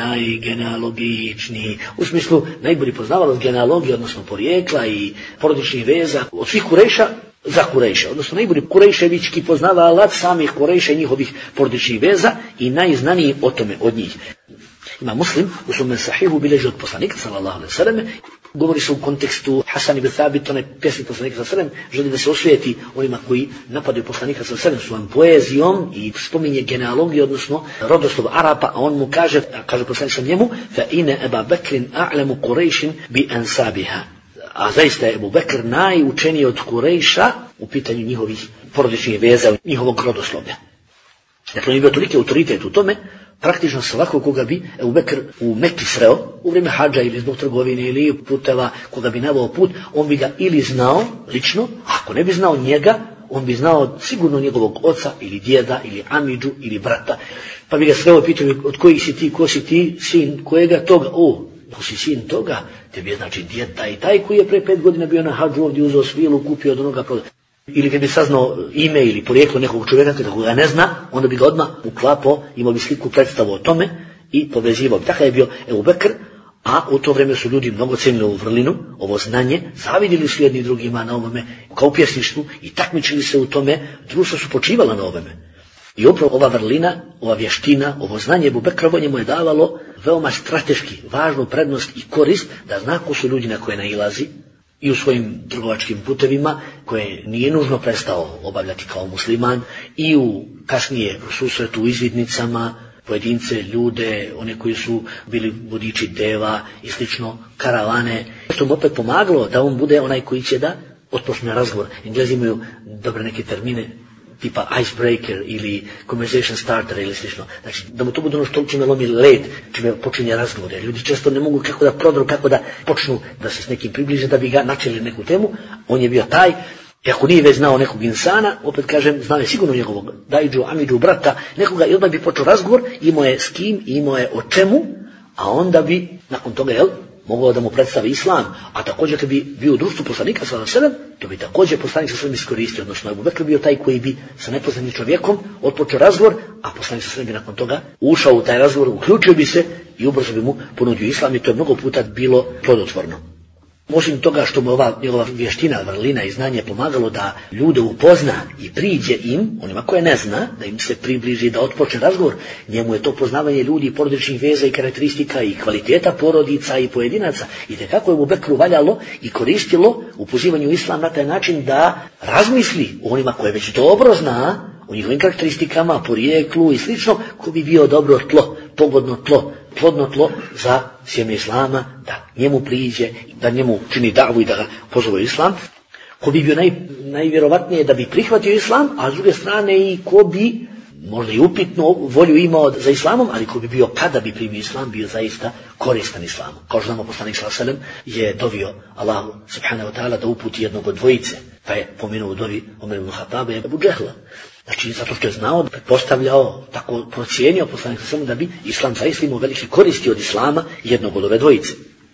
najgenealogičniji, u smislu najbolji poznavalac genealogije, odnosno porijekla i porodičnih veza od svih Kurejša za Kurejša, odnosno najbolji kurejševički poznavalac samih Kurejša i njihovih porodičnih veza i najznaniji o tome od njih. Ima Muslim u svome sahihu bilježi od poslanika sallallahu alejhi ve selleme, govori se u kontekstu Hasan ibn Thabit, onaj pjesnik poslanika sallallahu alejhi ve sellem, želi da se osvijeti onima koji napadaju poslanika sallallahu alejhi ve sellem svojom poezijom i spominje genealogiju, odnosno rodoslov Arapa, a on mu kaže poslanik sam njemu, fa ine Eba Bekrin a'lamu Kurejšin bi ansabiha. A zaista je Ebu Bekr najučeniji od Kurejša u pitanju njihovih porodičnih veza, njihovog rodoslovlja. Dakle, on je bio toliki autoritet u tome, praktično svako koga bi Ebu Bekr u Mekki sreo, u vrijeme hadža ili zbog trgovine ili puteva, koga bi naveo put, on bi ga ili znao lično, a ako ne bi znao njega, on bi znao sigurno njegovog oca ili djeda ili amidžu ili brata. Pa bi ga sreo i pitao od kojih si ti, ko si ti, sin kojega toga, ko si sin toga, tebi je znači djed taj koji je pre 5 godina bio na hadžu ovdje, uzeo svilu, kupio od onoga prodaja. Ili kad bi saznao ime ili porijeklo nekog čovjeka kada ga ne zna, onda bi ga odmah uklapao, imao bi sliku predstavu o tome i povezivao. Takav je bio Ebu Bekr, a u to vrijeme su ljudi mnogo cenili ovu vrlinu, ovo znanje, zavidili su jedni drugima na ovome kao pjesništvu i takmičili se u tome, društvo su počivala na ovome. I upravo ova vrlina, ova vještina, ovo znanje Ebu Bekrovo njemu je davalo veoma strateški važnu prednost i korist da zna ko su ljudi na koje nailazi i u svojim trgovačkim putevima koje nije nužno prestao obavljati kao musliman i u kasnije u susretu u izvidnicama, pojedince, ljude, one koji su bili vodiči deva i slično, karavane, što mu opet pomagalo da on bude onaj koji će da otpočne razgovor. Englezi imaju dobre neke termine tipa icebreaker ili conversation starter ili slično. Znači, da mu to bude ono što čime lomi led, čime počinje razgovor. Jer ljudi često ne mogu kako da prodru, kako da počnu da se s nekim približe, da bi ga načeli neku temu. On je bio taj, i ako nije već znao nekog insana, opet kažem, znao je sigurno njegovog dajđu, amidžu, brata, nekoga i odmah bi počeo razgovor, imao je s kim, imao je o čemu, a onda bi, nakon toga, mogao da mu predstavi islam, a također kad bi bio u društvu poslanika sallallahu alejhi ve sellem, to bi također poslanik sallallahu alejhi ve sellem iskoristio, odnosno Ebu Bekr bio taj koji bi sa nepoznatim čovjekom otpočeo razgovor, a poslanik sallallahu alejhi ve sellem bi nakon toga ušao u taj razgovor, uključio bi se i ubrzo bi mu ponudio islam i to je mnogo puta bilo plodotvorno. Osim toga što mu ova njegova vještina, vrlina i znanje pomagalo da ljude upozna i priđe im, onima koje ne zna, da im se približi, da otpočne razgovor, njemu je to poznavanje ljudi, porodičnih veza i karakteristika i kvaliteta porodica i pojedinaca. I tekako je Ebu Bekru valjalo i koristilo u pozivanju islam na taj način da razmisli o onima koje već dobro zna, o njihovim karakteristikama, porijeklu i slično, ko bi bio dobro tlo, pogodno tlo, plodno tlo za sjeme islama, da njemu priđe, da njemu čini davu i da ga pozove islam, ko bi bio najvjerovatnije da bi prihvatio islam, a s druge strane i ko bi možda i upitno volju imao za islamom, ali ko bi bio kada bi primio islam, bio zaista koristan islamu. Kao što znamo, poslanik sallallahu alejhi ve sellem je dovio Allahu subhanahu wa ta'ala da uputi jednog od dvojice, pa je pomenuo u dovi Omer ibn Khattaba i Abu Džehla. Znači, zato što je znao, pretpostavljao, tako procijenio poslanik sallallahu alejhi ve sellem da bi islam zaista imao veliki koristi od islama jednog od ove dvojice.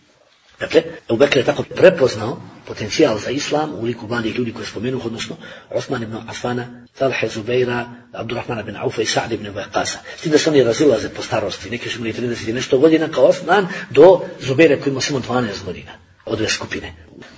Dakle, Ebu Bekr je tako prepoznao potencijal za islam u liku mladih ljudi koje spomenuh, odnosno Osman ibn Affana, Talhe, Zubeira, Abdurrahmana ibn Aufa i Sa'd ibn Waqasa. S tim da se oni razilaze po starosti, neki su imali 30 i nešto godina kao Osman, do Zubeira koji ima samo 12 godina od ove skupine.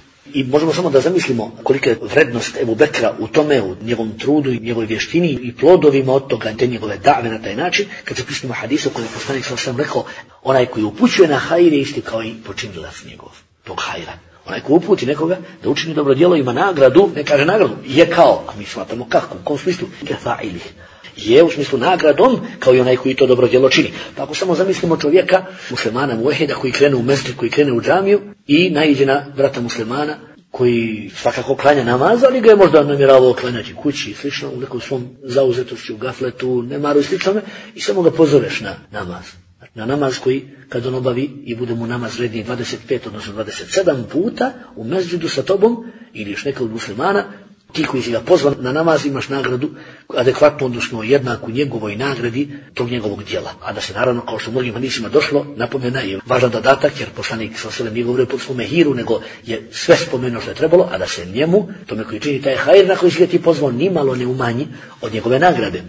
I možemo samo da zamislimo kolika je vrednost Ebu Bekra u tome, u njegovom trudu i njegovoj vještini i plodovima od toga, te njegove dave na taj način, kad se prisnimo hadisu koji je poslanik sallallahu alejhi ve sellem rekao, onaj koji upućuje na hajr je isti kao i počinilac njegov, tog hajra. Onaj koji uputi nekoga da učini dobro djelo ima nagradu, ne kaže nagradu, je kao, a mi smatramo kako, u kom smislu, kefa'ilih. Je u smislu nagradom kao i onaj koji to dobro djelo čini. Pa ako samo zamislimo čovjeka, muslimana muehida koji krene u mesdžid, koji krene u džamiju i naiđe na brata muslimana koji svakako klanja namaz, ali ga je možda namjeravao klanjati kući i slično, u nekom svom zauzetošću, gafletu, nemaru i slično, i samo ga pozoveš na namaz. Na namaz koji kad on obavi i bude mu namaz redni 25, odnosno 27 puta u mesdžidu sa tobom ili još neka od muslimana, ti koji si ga pozvan na namaz imaš nagradu adekvatno, odnosno jednaku njegovoj nagradi tog njegovog djela. A da se naravno, kao što u mnogim hadisima došlo, napomena je važan dodatak, jer poslanik s.a.v. nije govorio pod svome hiru, nego je sve spomenuo što je trebalo, a da se njemu, tome koji čini taj hajr na koji si ga ti pozvao, nimalo ne umanji od njegove nagrade.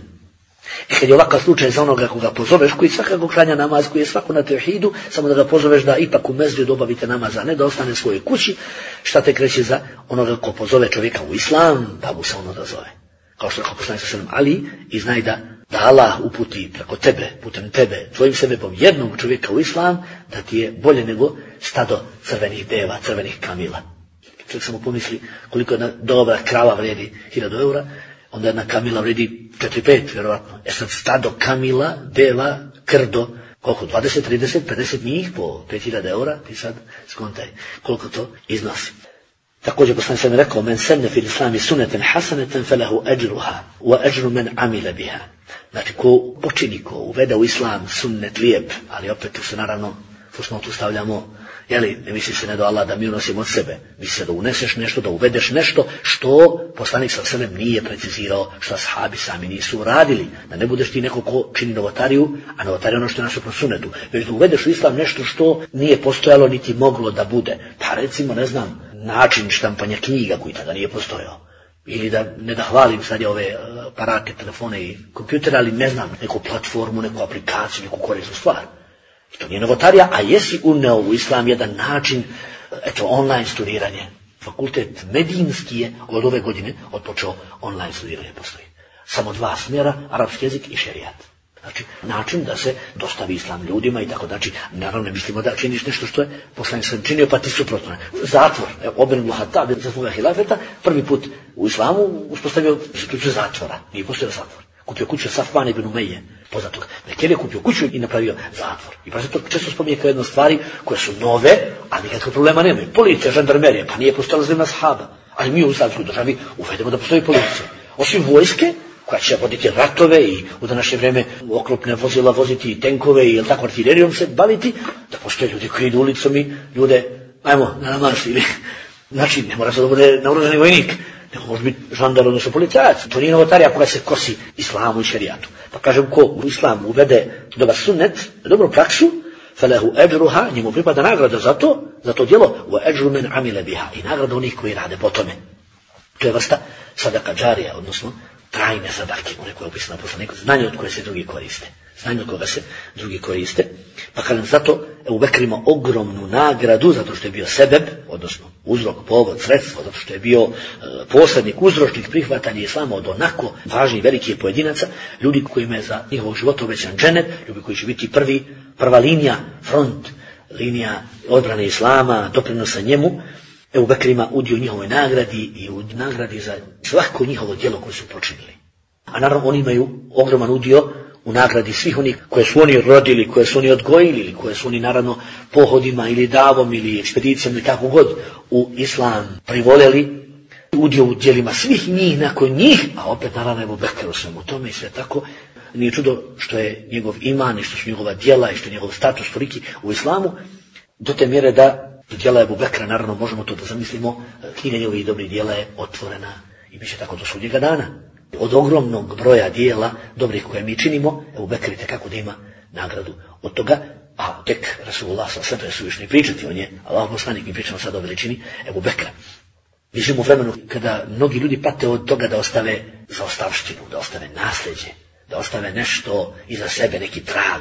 I kad je ovakav slučaj za onoga koga pozoveš, koji svakako klanja namaz, koji je svako na tevhidu, samo da ga pozoveš da ipak u mezđidu obavite namaz, a ne da ostane u svojoj kući, šta tek reći za onoga ko pozove čovjeka u islam, pa mu se ono da zove. Kao što je poslanik sallallahu alejhi ve sellem, ali i znaj da Allah uputi preko tebe, putem tebe, tvojim sebebom jednog čovjeka u islam, da ti je bolje nego stado crvenih deva, crvenih kamila. Čovjek samo pomisli koliko jedna dobra krava vredi 1000 eura, onda jedna kamila vredi 4-5, vjerovatno. Sad stado kamila, deva, krdo, koliko? 20, 30, 50 njih po 5000 eura, ti sad skontaj koliko to iznosi. Također poslanik sam rekao, men senne fil islami suneten hasaneten felahu ajruha, wa ajru men amile biha. Znači, ko počini, ko uvede u islam sunnet lijep, ali opet tu se naravno, tu stavljamo, jeli, ne misli se ne do Allah da mi unosimo od sebe, misli se da uneseš nešto, da uvedeš nešto što poslanik s.a.v. nije precizirao, što ashabi sami nisu uradili, da ne budeš ti neko ko čini novotariju, a novotarija ono što je nasuprot sunnetu, već da uvedeš u islam nešto što nije postojalo niti moglo da bude, pa recimo, ne znam, način štampanja knjiga koji tada nije postojao. Ili ne da hvalim sad ove aparate, telefone i kompjutere, ali ne znam, neku platformu, neku aplikaciju, neku korisnu stvar. I to nije novotarija, a jesi uneo u islam jedan način, online studiranje. Fakultet Medinski je od ove godine odpočeo online studiranje postoji. Samo 2 smjera, arapski jezik i šerijat. Znači, način da se dostavi islam ljudima i tako, znači, naravno ne mislimo da činiš nešto što je poslanik sam činio, pa ti suprotno. Zatvor, Omer ibn Hatab za svoga hilafeta, prvi put u islamu uspostavio instituciju zatvora, nije postojao zatvor. Kupio kuću Safvan ibn Umeje, poznatog. Mekel je kupio kuću i napravio zatvor. I pa se to često spominje kao jedna stvari koje su nove, a nikakvog problema nemaju. Policija, žandarmerija, pa nije postojala zemlja sahaba. Ali mi u islamskoj državi uvedemo da postoji policija. Osim vojske, koja će voditi ratove i u današnje vrijeme oklopne vozila voziti i tenkove i tako artilerijom se baviti, da postoje ljudi koji idu ulicom i ljude, ajmo, na namaz ili, znači, ne mora se da bude naoružani vojnik, nego može biti žandar, odnosno policajac. To nije novotarija koja se kosi islamu i šerijatu. Pa kažem, ko u islamu uvede dobar sunnet, dobru praksu, felahu ajruha, njemu pripada nagrada za to djelo, wa ajru men amile biha, i nagrada onih koji rade po tome. To je vrsta sadaka džarija, odnosno trajne sadake, one koje je opisano poslaniku, znanje od koje se drugi koriste. Znanje od koga se drugi koriste. Pa kažem, zato Ebu Bekr ima ogromnu nagradu, zato što je bio sebeb, odnosno uzrok, povod, sredstvo, zato što je bio posrednik, uzročnik prihvatanja islama od onako važnih velikih pojedinaca, ljudi kojima je za njihovog života obećan dženet, ljudi koji će biti prva linija, front, linija odbrane islama, doprinosa njemu. Ebu Bekr ima udio u njihovoj nagradi i u nagradi za svako njihovo djelo koje su počinili. A naravno oni imaju ogroman udio u nagradi svih onih koje su oni rodili, koje su oni odgojili ili koje su oni naravno pohodima ili davom ili ekspedicijom ili kako god u islam privoljeli, udio u djelima svih njih nakon njih, a opet naravno Ebu Bekr u svemu tome i sve tako. Nije čudo što je njegov iman i što su njegova djela i što je njegov status toliki u islamu, do te mjere da djela Ebu Bekra, naravno možemo to da zamislimo, knjiga njegovih dobrih djela je otvorena i bit će tako do sudnjega dana. Od ogromnog broja djela dobrih koje mi činimo, Ebu Bekr itekako da ima nagradu od toga, a tek Rasulullah s.a.v. suvišno i pričati o nje, Allah poslanik, mi pričamo sad o veličini Ebu Bekra. Mi živimo u vremenu kada mnogi ljudi pate od toga da ostave zaostavštinu, da ostave nasljeđe, da ostave nešto iza sebe, neki trag.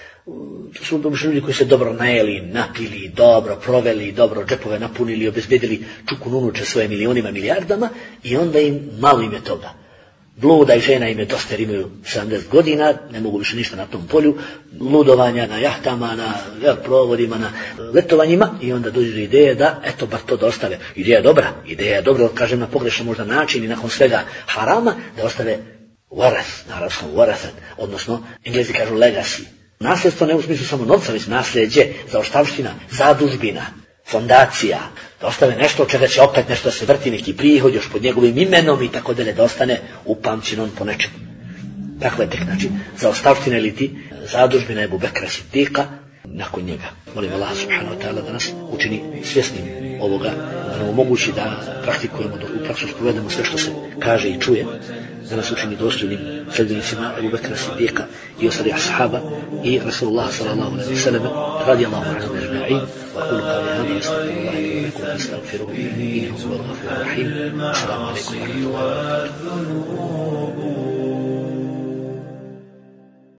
To su obično ljudi koji se dobro najeli, napili, dobro proveli, dobro džepove napunili, obezbedili čuku nunuče svoje milionima, milijardama i onda im malo im je toga. Bluda i žena im je dosta jer imaju 70 godina, ne mogu više ništa na tom polju, ludovanja na jahtama, na provodima, na letovanjima i onda dođe do ideje da, eto, bar to da ostave. Ideja je dobra, kažem na pogrešan možda način i nakon svega harama, da ostave waras, na arapskom warasat, odnosno Englezi kažu legacy. Nasljedstvo ne u smislu samo novca, već nasljeđe, zaostavština, zadužbina, fondacija, da ostave nešto od čega će opet nešto da se vrti, neki prihod još pod njegovim imenom i tako dalje, da ostane upamćen on po nečemu. Takva je tek, znači, zaostavština ili ti zadužbina Ebu Bekra Siddiqa, nakon njega. Molim Allah subhanahu wa ta'ala da nas učini svjesnim ovoga, da nam omogući da praktikujemo, da u praksu sprovedemo sve što se kaže i čuje, da nas učini dostojnim sledbenicima Ebu Bekra Siddiqa i ostalih ashaba i Rasulullah sallallahu alaihi wa sallam radijallahu anhu ajma'in. وأقول قولي هذا واستغفر الله لي ولكم فاستغفروه إنه هو الغفور الرحيم. السلام عليكم ورحمة الله وبركاته.